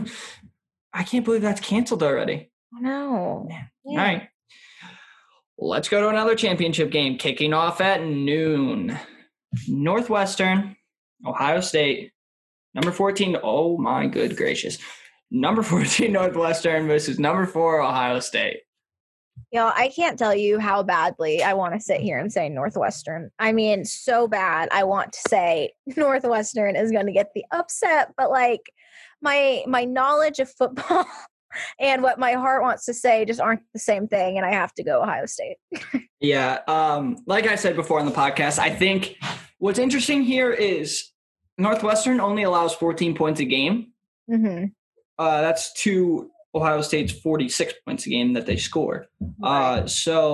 I can't believe that's canceled already. No. Yeah. All right. Let's go to another championship game kicking off at noon. Northwestern, Ohio State, number 14. Oh, my good gracious. Number 14 Northwestern versus number 4 Ohio State. I can't tell you how badly I want to sit here and say Northwestern. I mean, so bad. I want to say Northwestern is going to get the upset, but like my knowledge of football and what my heart wants to say just aren't the same thing, and I have to go Ohio State. Yeah. Like I said before on the podcast, I think what's interesting here is Northwestern only allows 14 points a game. Mm-hmm. That's to Ohio State's 46 points a game that they score. Right.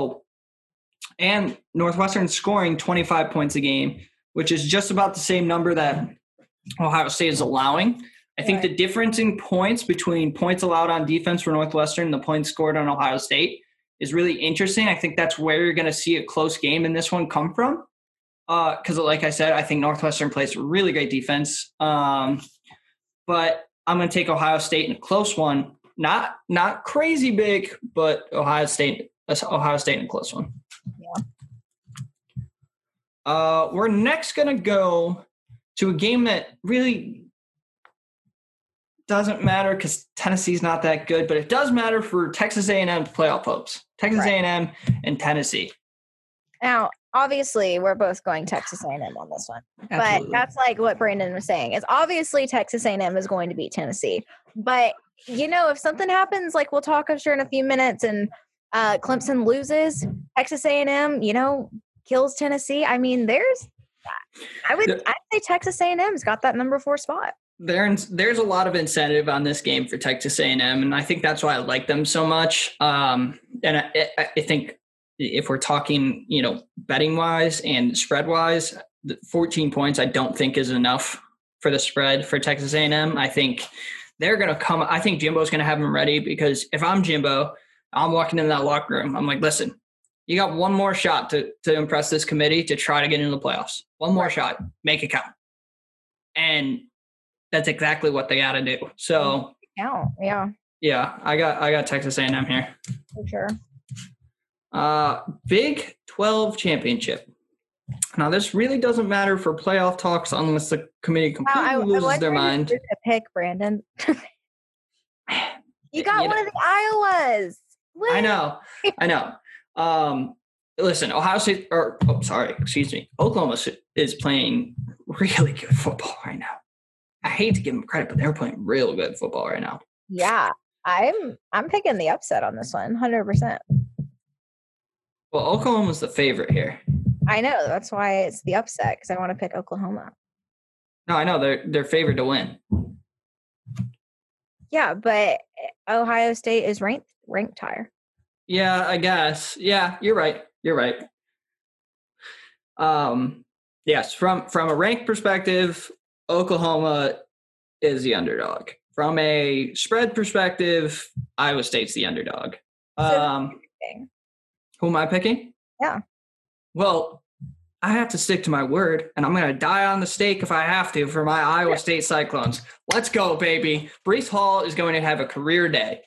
And Northwestern scoring 25 points a game, which is just about the same number that Ohio State is allowing. I think the difference in points between points allowed on defense for Northwestern and the points scored on Ohio State is really interesting. I think that's where you're going to see a close game in this one come from. Because like I said, I think Northwestern plays a really great defense. But I'm going to take Ohio State in a close one. Not crazy big, but Ohio State in a close one. Yeah. We're next going to go to a game that really doesn't matter because Tennessee's not that good, but it does matter for Texas A&M's playoff hopes. Texas A&M and Tennessee. Now, obviously, we're both going Texas A&M on this one. Absolutely. But that's like what Brandon was saying. It's obviously Texas A&M is going to beat Tennessee. But, if something happens, like we'll talk, I'm sure, in a few minutes, and Clemson loses, Texas A&M, kills Tennessee. I mean, I'd say Texas A&M's got that number 4 spot. There's a lot of incentive on this game for Texas A&M, and I think that's why I like them so much. And I think if we're talking, betting wise and spread wise, 14 points I don't think is enough for the spread for Texas A&M. I think they're going to come. I think Jimbo's going to have them ready because if I'm Jimbo, I'm walking in that locker room. I'm like, listen, you got one more shot to impress this committee to try to get into the playoffs. One more shot, make it count. And that's exactly what they got to do. So, yeah, I got Texas A&M here for sure. Big 12 championship. Now, this really doesn't matter for playoff talks unless the committee completely loses their mind. A pick, Brandon. You got one of the Iowas. Woo! I know. Listen, Oklahoma is playing really good football right now. I hate to give them credit, but they're playing real good football right now. Yeah, I'm picking the upset on this one, 100%. Well, Oklahoma's the favorite here. I know. That's why it's the upset, because I want to pick Oklahoma. No, I know. They're favored to win. Yeah, but Ohio State is ranked higher. Yeah, I guess. Yeah, you're right. Yes, from a rank perspective, Oklahoma is the underdog. From a spread perspective, Iowa State's the underdog. Who am I picking? Yeah. Well, I have to stick to my word, and I'm going to die on the stake if I have to for my Iowa State Cyclones. Let's go, baby. Breece Hall is going to have a career day.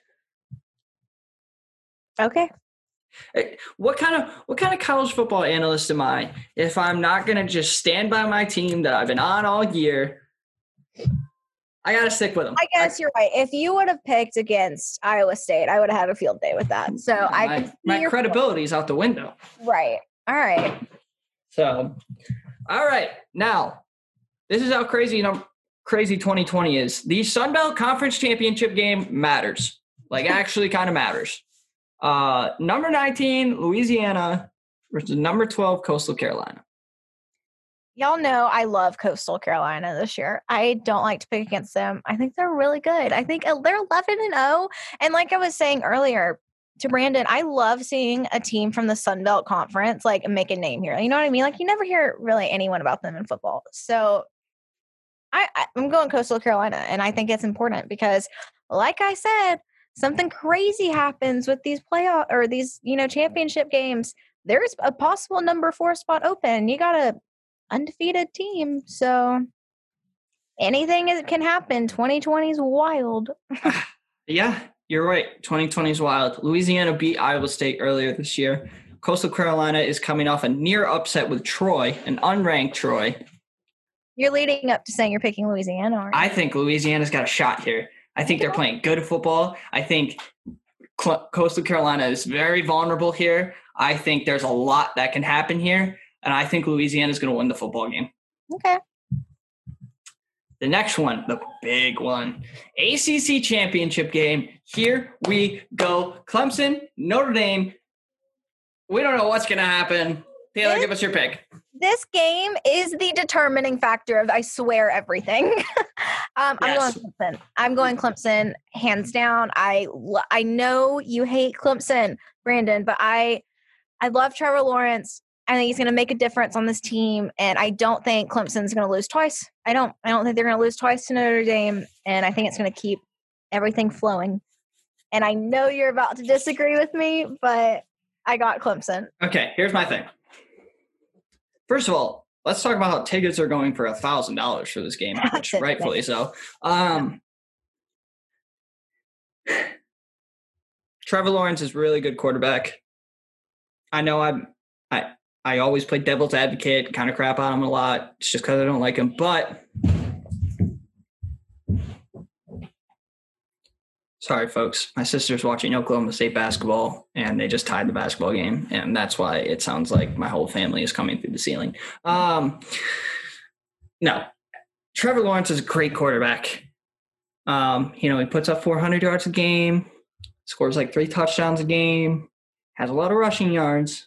Okay. What kind of college football analyst am I if I'm not going to just stand by my team that I've been on all year? I got to stick with them. I guess you're right. If you would have picked against Iowa State, I would have had a field day with that. So my credibility is out the window. Right. All right. So, all right. Now, this is how crazy 2020 is. The Sun Belt Conference Championship game matters. Actually kind of matters. Number 19, Louisiana versus number 12, Coastal Carolina. Y'all know I love Coastal Carolina this year. I don't like to pick against them. I think they're really good. I think they're 11-0. And like I was saying earlier to Brandon, I love seeing a team from the Sun Belt Conference make a name here. You know what I mean? You never hear really anyone about them in football. So I'm going Coastal Carolina, and I think it's important because, like I said, something crazy happens with these playoff or these, championship games. There's a possible number 4 spot open. You got a undefeated team, so anything can happen. 2020 is wild. Yeah, you're right. 2020 is wild. Louisiana beat Iowa State earlier this year. Coastal Carolina is coming off a near upset with Troy, an unranked Troy. You're leading up to saying you're picking Louisiana, aren't you? I think Louisiana's got a shot here. I think they're playing good football. I think Coastal Carolina is very vulnerable here. I think there's a lot that can happen here, and I think Louisiana is going to win the football game. Okay. The next one, the big one, ACC championship game. Here we go. Clemson, Notre Dame. We don't know what's going to happen. Taylor, give us your pick. This game is the determining factor of, I swear, everything. I'm going Clemson. I'm going Clemson, hands down. I know you hate Clemson, Brandon, but I love Trevor Lawrence. I think he's going to make a difference on this team, and I don't think Clemson's going to lose twice. I don't think they're going to lose twice to Notre Dame, and I think it's going to keep everything flowing. And I know you're about to disagree with me, but I got Clemson. Okay, here's my thing. First of all, let's talk about how tickets are going for $1,000 for this game, which rightfully so. Trevor Lawrence is a really good quarterback. I know I always play devil's advocate, kind of crap on him a lot. It's just because I don't like him. But sorry, folks. My sister's watching Oklahoma State basketball, and they just tied the basketball game, and that's why it sounds like my whole family is coming through the ceiling. No, Trevor Lawrence is a great quarterback. He puts up 400 yards a game, scores like 3 touchdowns a game, has a lot of rushing yards.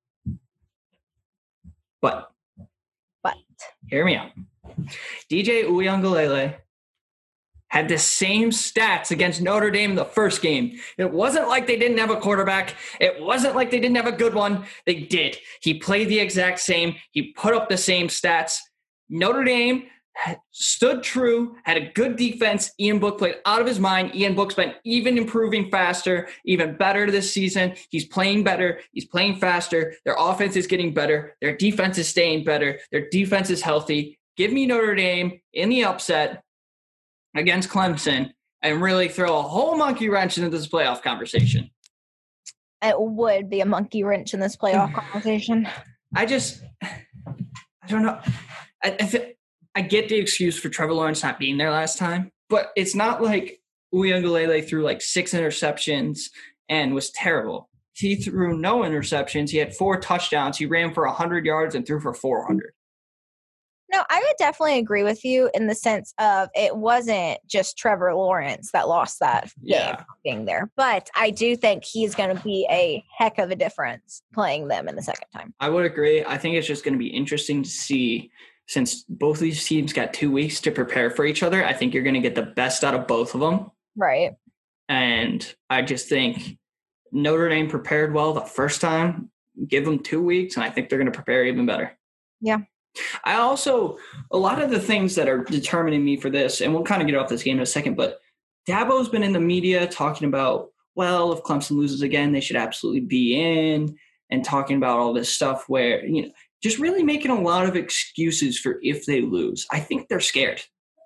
But hear me out. DJ Uiagalelei had the same stats against Notre Dame in the first game. It wasn't like they didn't have a quarterback. It wasn't like they didn't have a good one. They did. He played the exact same. He put up the same stats. Notre Dame stood true, had a good defense. Ian Book played out of his mind. Ian Book's been even improving faster, even better this season. He's playing better. He's playing faster. Their offense is getting better. Their defense is staying better. Their defense is healthy. Give me Notre Dame in the upset against Clemson and really throw a whole monkey wrench into this playoff conversation. It would be a monkey wrench in this playoff conversation. I don't know. I get the excuse for Trevor Lawrence not being there last time, but it's not like Uiagalelei threw like 6 interceptions and was terrible. He threw no interceptions. He had 4 touchdowns. He ran for 100 yards and threw for 400. No, I would definitely agree with you in the sense of it wasn't just Trevor Lawrence that lost that game being there. But I do think he's going to be a heck of a difference playing them in the second time. I would agree. I think it's just going to be interesting to see. Since both of these teams got 2 weeks to prepare for each other, I think you're going to get the best out of both of them. Right. And I just think Notre Dame prepared well the first time. Give them 2 weeks, and I think they're going to prepare even better. Yeah. A lot of the things that are determining me for this, and we'll kind of get off this game in a second, but Dabo's been in the media talking about, well, if Clemson loses again, they should absolutely be in, and talking about all this stuff where, just really making a lot of excuses for if they lose. I think they're scared.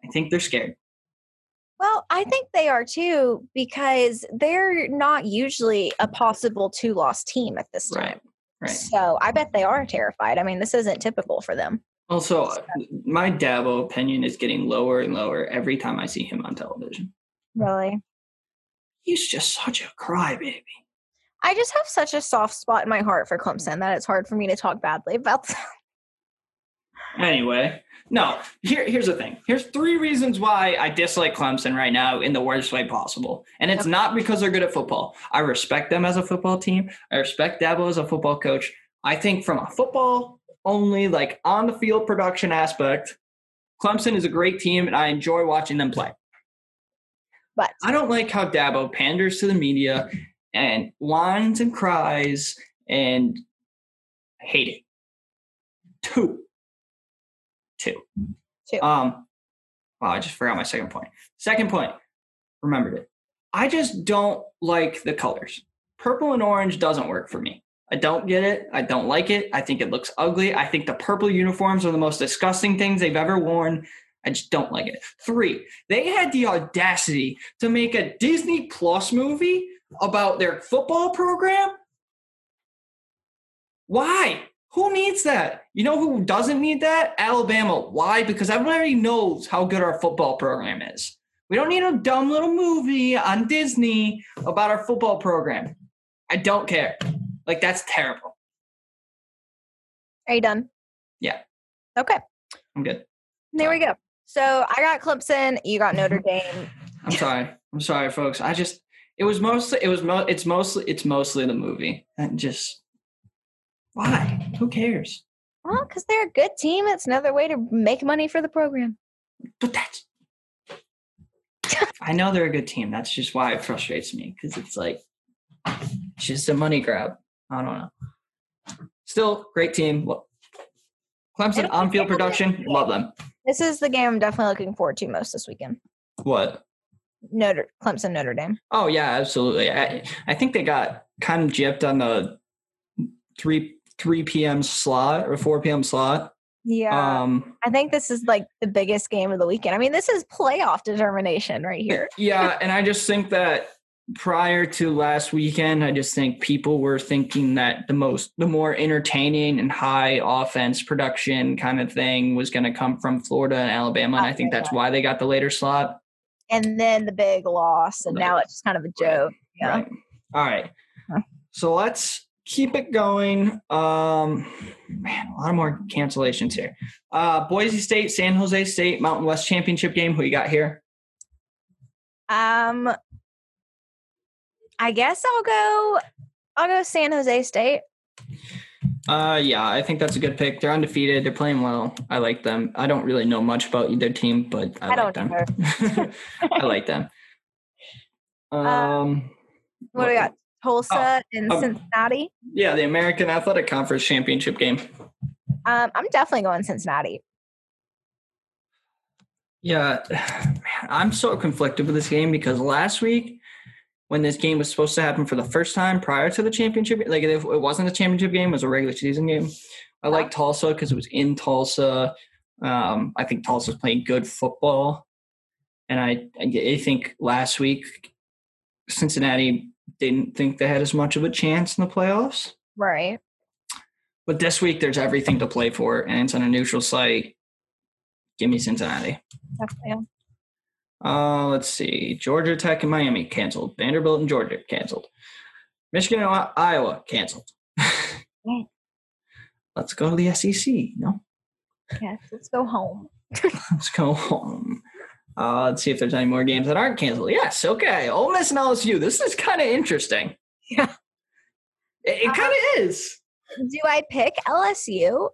Well, I think they are too, because they're not usually a possible 2-loss team at this time. Right. So I bet they are terrified. I mean, this isn't typical for them. Also, my Dabo opinion is getting lower and lower every time I see him on television. Really? He's just such a crybaby. I just have such a soft spot in my heart for Clemson that it's hard for me to talk badly about them. Anyway, no, here's the thing. Here's 3 reasons why I dislike Clemson right now in the worst way possible. And it's not because they're good at football. I respect them as a football team. I respect Dabo as a football coach. I think from a football only, like on the field production aspect, Clemson is a great team and I enjoy watching them play. But I don't like how Dabo panders to the media and whines and cries, and I hate it. Two. Wow, I just forgot my second point. Second point, remembered it. I just don't like the colors. Purple and orange doesn't work for me. I don't get it. I don't like it. I think it looks ugly. I think the purple uniforms are the most disgusting things they've ever worn. I just don't like it. 3, they had the audacity to make a Disney Plus movie about their football program? Why? Who needs that? You know who doesn't need that? Alabama. Why? Because everybody knows how good our football program is. We don't need a dumb little movie on Disney about our football program. I don't care. Like, that's terrible. Are you done? Yeah. Okay. I'm good. There we go. So I got Clemson. You got Notre Dame. I'm sorry, folks. It's mostly the movie. And just, why? Who cares? Well, because they're a good team. It's another way to make money for the program. But I know they're a good team. That's just why it frustrates me, because it's like, it's just a money grab. I don't know. Still, great team. Clemson on-field production, love them. This is the game I'm definitely looking forward to most this weekend. What? Clemson, Notre Dame. Oh, yeah, absolutely. I think they got kind of gypped on the 3 p.m. slot or 4 p.m. slot. Yeah. I think this is like the biggest game of the weekend. I mean, this is playoff determination right here. Yeah, and I just think that prior to last weekend, I just think people were thinking that the more entertaining and high offense production kind of thing was going to come from Florida and Alabama, and I think that's why they got the later slot. And then the big loss, and now it's just kind of a joke. Yeah. Right. All right. So let's keep it going. Man, a lot more cancellations here. Boise State, San Jose State, Mountain West Championship game. Who you got here? I guess I'll go San Jose State. Yeah, I think that's a good pick. They're undefeated. They're playing well. I like them. I don't really know much about either team, but I like them. I like them. What do we got? Tulsa and Cincinnati? Yeah, the American Athletic Conference Championship game. I'm definitely going Cincinnati. Yeah, man, I'm so conflicted with this game because last week when this game was supposed to happen for the first time prior to the championship, like if it wasn't a championship game, it was a regular season game. I like Tulsa because it was in Tulsa. I think Tulsa's playing good football. And I think last week Cincinnati didn't think they had as much of a chance in the playoffs. Right. But this week there's everything to play for, and it's on a neutral site. Give me Cincinnati. Definitely. Let's see. Georgia Tech and Miami canceled. Vanderbilt and Georgia canceled. Michigan and Iowa canceled. Let's go to the SEC. No? Yes, let's go home. Let's go home. Let's see if there's any more games that aren't canceled. Yes, okay. Ole Miss and LSU. This is kind of interesting. Yeah. It kind of is. Do I pick LSU?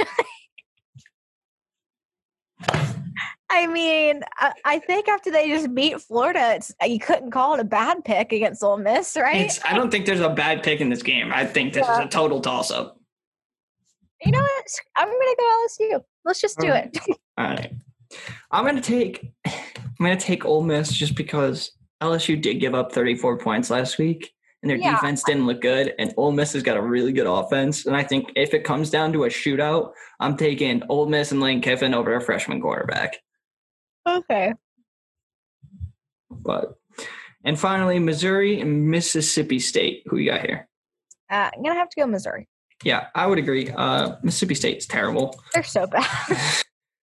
I mean, I think after they just beat Florida, you couldn't call it a bad pick against Ole Miss, right? I don't think there's a bad pick in this game. I think this is a total toss-up. You know what? I'm going to go LSU. Let's just do it. All right. I'm going to take Ole Miss just because LSU did give up 34 points last week, and their defense didn't look good, and Ole Miss has got a really good offense. And I think if it comes down to a shootout, I'm taking Ole Miss and Lane Kiffin over a freshman quarterback. Okay. And finally, Missouri and Mississippi State. Who you got here? I'm going to have to go Missouri. Yeah, I would agree. Mississippi State's terrible. They're so bad.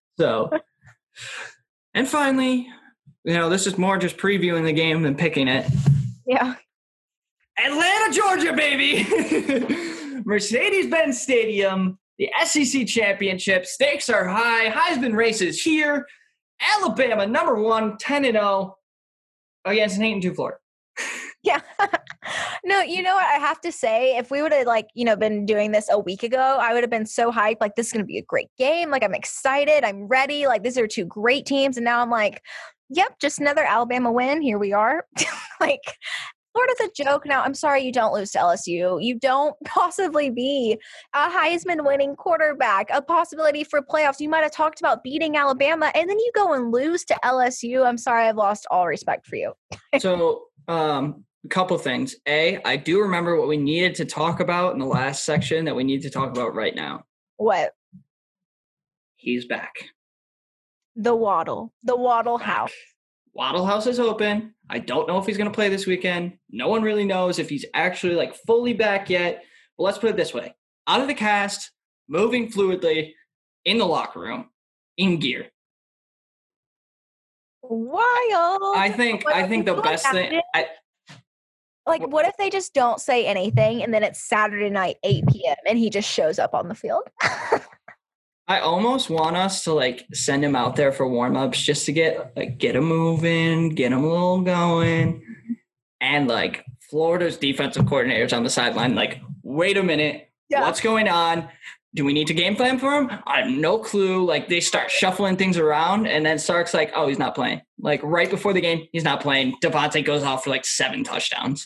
And finally, this is more just previewing the game than picking it. Yeah. Atlanta, Georgia, baby. Mercedes-Benz Stadium, the SEC Championship. Stakes are high. Heisman race is here. Alabama, number 1, 10-0 against an 8-2 Florida. Yeah. No, you know what I have to say? If we would have been doing this a week ago, I would have been so hyped. Like, this is going to be a great game. Like, I'm excited. I'm ready. Like, these are 2 great teams. And now I'm like, yep, just another Alabama win. Here we are. Florida's a joke. Now, I'm sorry you don't lose to LSU. You don't possibly be a Heisman winning quarterback, a possibility for playoffs. You might have talked about beating Alabama, and then you go and lose to LSU. I'm sorry, I've lost all respect for you. So, a couple things. I do remember what we needed to talk about in the last section that we need to talk about right now. What? He's back. The Waddle House. Waddle House is open. I don't know if he's going to play this weekend. No one really knows if he's actually fully back yet. But let's put it this way. Out of the cast, moving fluidly, in the locker room, in gear. Wild. I think the best thing. What if they just don't say anything and then it's Saturday night, 8 p.m. and he just shows up on the field? I almost want us to like send him out there for warm-ups just to get him moving, get him a little going. And like Florida's defensive coordinators on the sideline, like, wait a minute, what's going on? Do we need to game plan for him? I have no clue. Like they start shuffling things around and then Sark's like, oh, he's not playing. Like right before the game, he's not playing. Devontae goes off for like 7 touchdowns.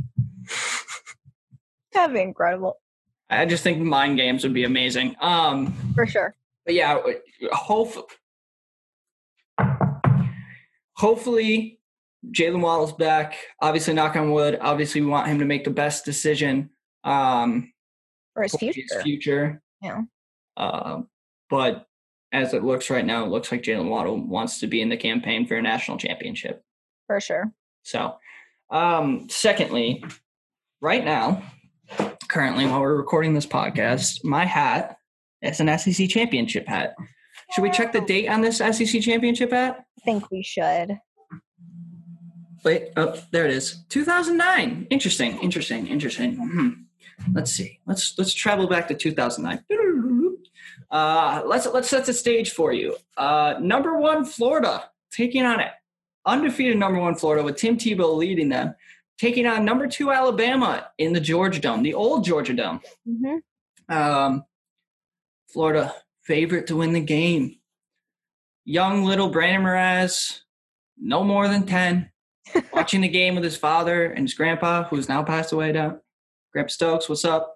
That'd be incredible. I just think mind games would be amazing. For sure. But yeah, hopefully Jalen Waddle's back. Obviously, knock on wood. Obviously, we want him to make the best decision for his future. Yeah. But as it looks right now, it looks like Jalen Waddle wants to be in the campaign for a national championship. For sure. So, secondly, right now, currently, while we're recording this podcast, my hat is an SEC championship hat. Should we check the date on this SEC championship hat? I think we should. Wait, oh, there it is. 2009. Interesting. Mm-hmm. Let's see. Let's travel back to 2009. Let's set the stage for you. Number 1 Florida taking on it. Undefeated number 1 Florida with Tim Tebow leading them, taking on number 2 Alabama in the Georgia Dome, the old Georgia Dome. Mm-hmm. Florida favorite to win the game. Young little Brandon Mraz, no more than 10, watching the game with his father and his grandpa, who's now passed away now. Grandpa Stokes, what's up?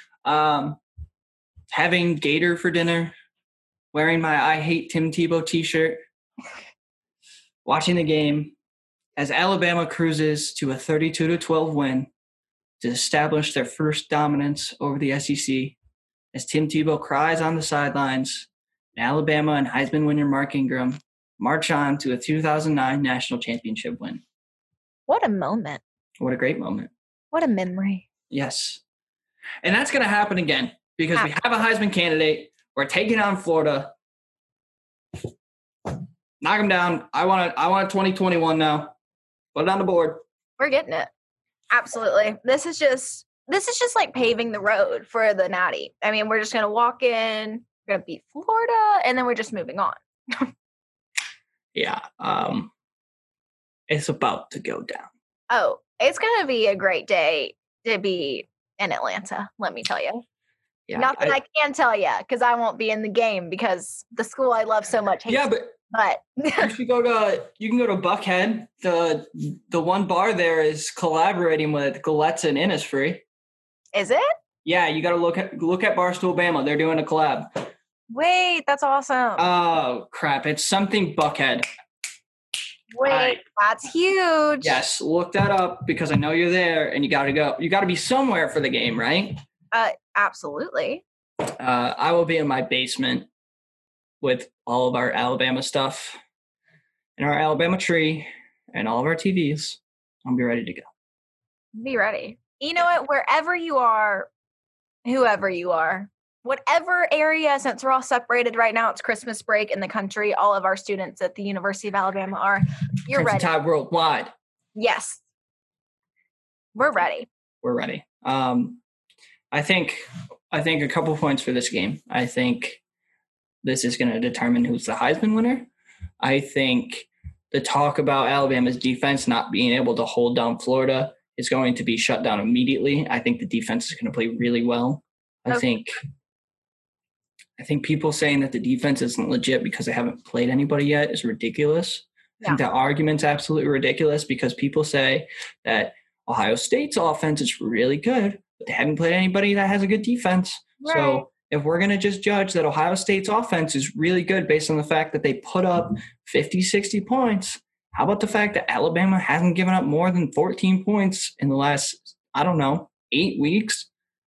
Having Gator for dinner, wearing my I Hate Tim Tebow t-shirt, watching the game as Alabama cruises to a 32-12 win to establish their first dominance over the SEC, as Tim Tebow cries on the sidelines, and Alabama and Heisman winner Mark Ingram march on to a 2009 national championship win. What a moment. What a great moment. What a memory. Yes. And that's going to happen again because we have a Heisman candidate. We're taking on Florida. Knock them down. I want 2021 now. Put it on the board. We're getting it. Absolutely. This is just like paving the road for the Natty. I mean, we're just going to walk in, we're going to beat Florida, and then we're just moving on. Yeah. It's about to go down. Oh, it's going to be a great day to be in Atlanta, let me tell you. Yeah, not that I can tell you because I won't be in the game because the school I love so much hates but you can go to Buckhead. The one bar there is collaborating with Gillettes and Innisfree. Is it? Yeah, you got to look at Barstool Bama. They're doing a collab. Wait, that's awesome. Oh crap! It's something Buckhead. Wait, that's huge. Yes, look that up because I know you're there and you got to go. You got to be somewhere for the game, right? Absolutely. I will be in my basement with all of our Alabama stuff and our Alabama tree and all of our TVs. I'll be ready to go. Be ready. You know what? Wherever you are, whoever you are, whatever area, since we're all separated right now, it's Christmas break in the country. All of our students at the University of Alabama are. You're ready. Tide worldwide. Yes. We're ready. We're ready. I think a couple points for this game. I think this is going to determine who's the Heisman winner. I think the talk about Alabama's defense not being able to hold down Florida is going to be shut down immediately. I think the defense is going to play really well. I think people saying that the defense isn't legit because they haven't played anybody yet is ridiculous. Yeah. I think that argument's absolutely ridiculous because people say that Ohio State's offense is really good, but they haven't played anybody that has a good defense. Right. So if we're going to just judge that Ohio State's offense is really good based on the fact that they put up 50, 60 points, how about the fact that Alabama hasn't given up more than 14 points in the last, 8 weeks?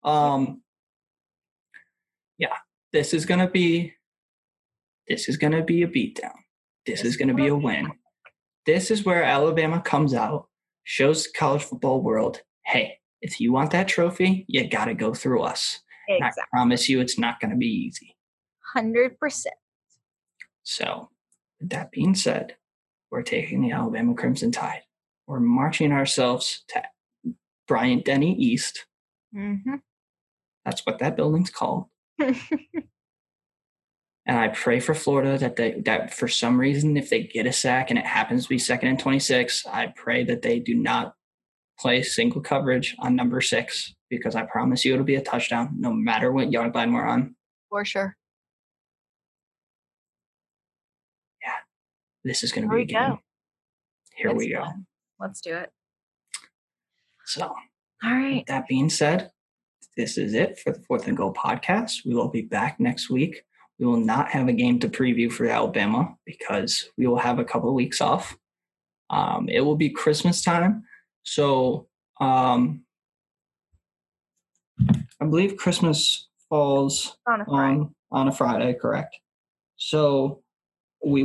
Yeah, this is going to be a beatdown. This is going to be a win. This is where Alabama comes out, shows the college football world, hey, if you want that trophy, you got to go through us. Exactly. I promise you it's not going to be easy. 100%. So, with that being said, we're taking the Alabama Crimson Tide. We're marching ourselves to Bryant-Denny East. Mm-hmm. That's what that building's called. And I pray for Florida that for some reason, if they get a sack and it happens to be 2nd and 26, I pray that they do not play single coverage on number 6, because I promise you it'll be a touchdown no matter what yard line we're on. For sure. Yeah, this is going to be a game. Here we go. Let's do it. So, all right. With that being said, this is it for the 4th and Goal podcast. We will be back next week. We will not have a game to preview for Alabama because we will have a couple of weeks off. It will be Christmas time. So I believe Christmas falls on a Friday, correct? So we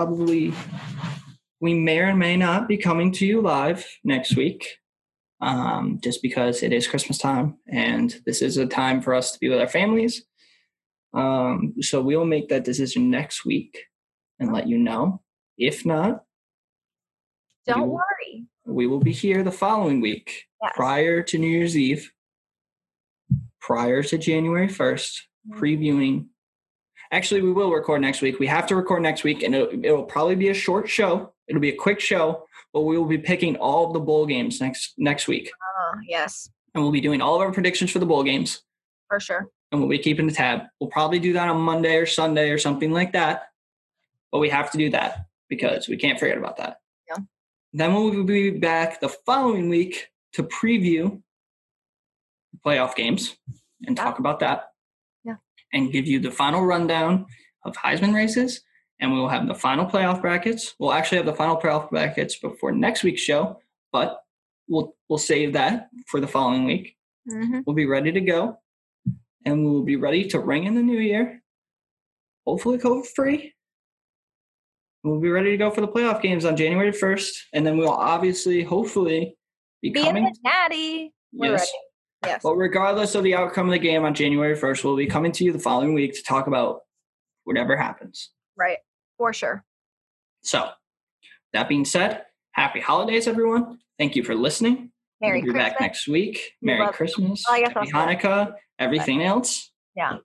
may or may not be coming to you live next week, just because it is Christmas time and this is a time for us to be with our families. So we will make that decision next week and let you know. If not, don't worry. We will be here the following week, prior to New Year's Eve, prior to January 1st, previewing. Actually, we will record next week. We have to record next week, and it will probably be a short show. It'll be a quick show, but we will be picking all of the bowl games next week. Yes. And we'll be doing all of our predictions for the bowl games. For sure. And we'll be keeping the tab. We'll probably do that on Monday or Sunday or something like that. But we have to do that because we can't forget about that. Yeah. Then we'll be back the following week to preview playoff games and talk about that. Yeah. And give you the final rundown of Heisman races. And we will have the final playoff brackets. We'll actually have the final playoff brackets before next week's show, but we'll save that for the following week. Mm-hmm. We'll be ready to go. And we will be ready to ring in the new year, hopefully COVID-free. We'll be ready to go for the playoff games on January 1st. And then we'll obviously, hopefully, be coming. Being the natty. We're ready. Yes. But regardless of the outcome of the game on January 1st, we'll be coming to you the following week to talk about whatever happens. Right. For sure. So, that being said, happy holidays, everyone. Thank you for listening. Merry We'll be Christmas. back next week. Merry Christmas. Happy Hanukkah. Everything else. Yeah.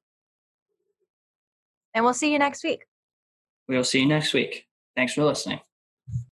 And we'll see you next week. We'll see you next week. Thanks for listening.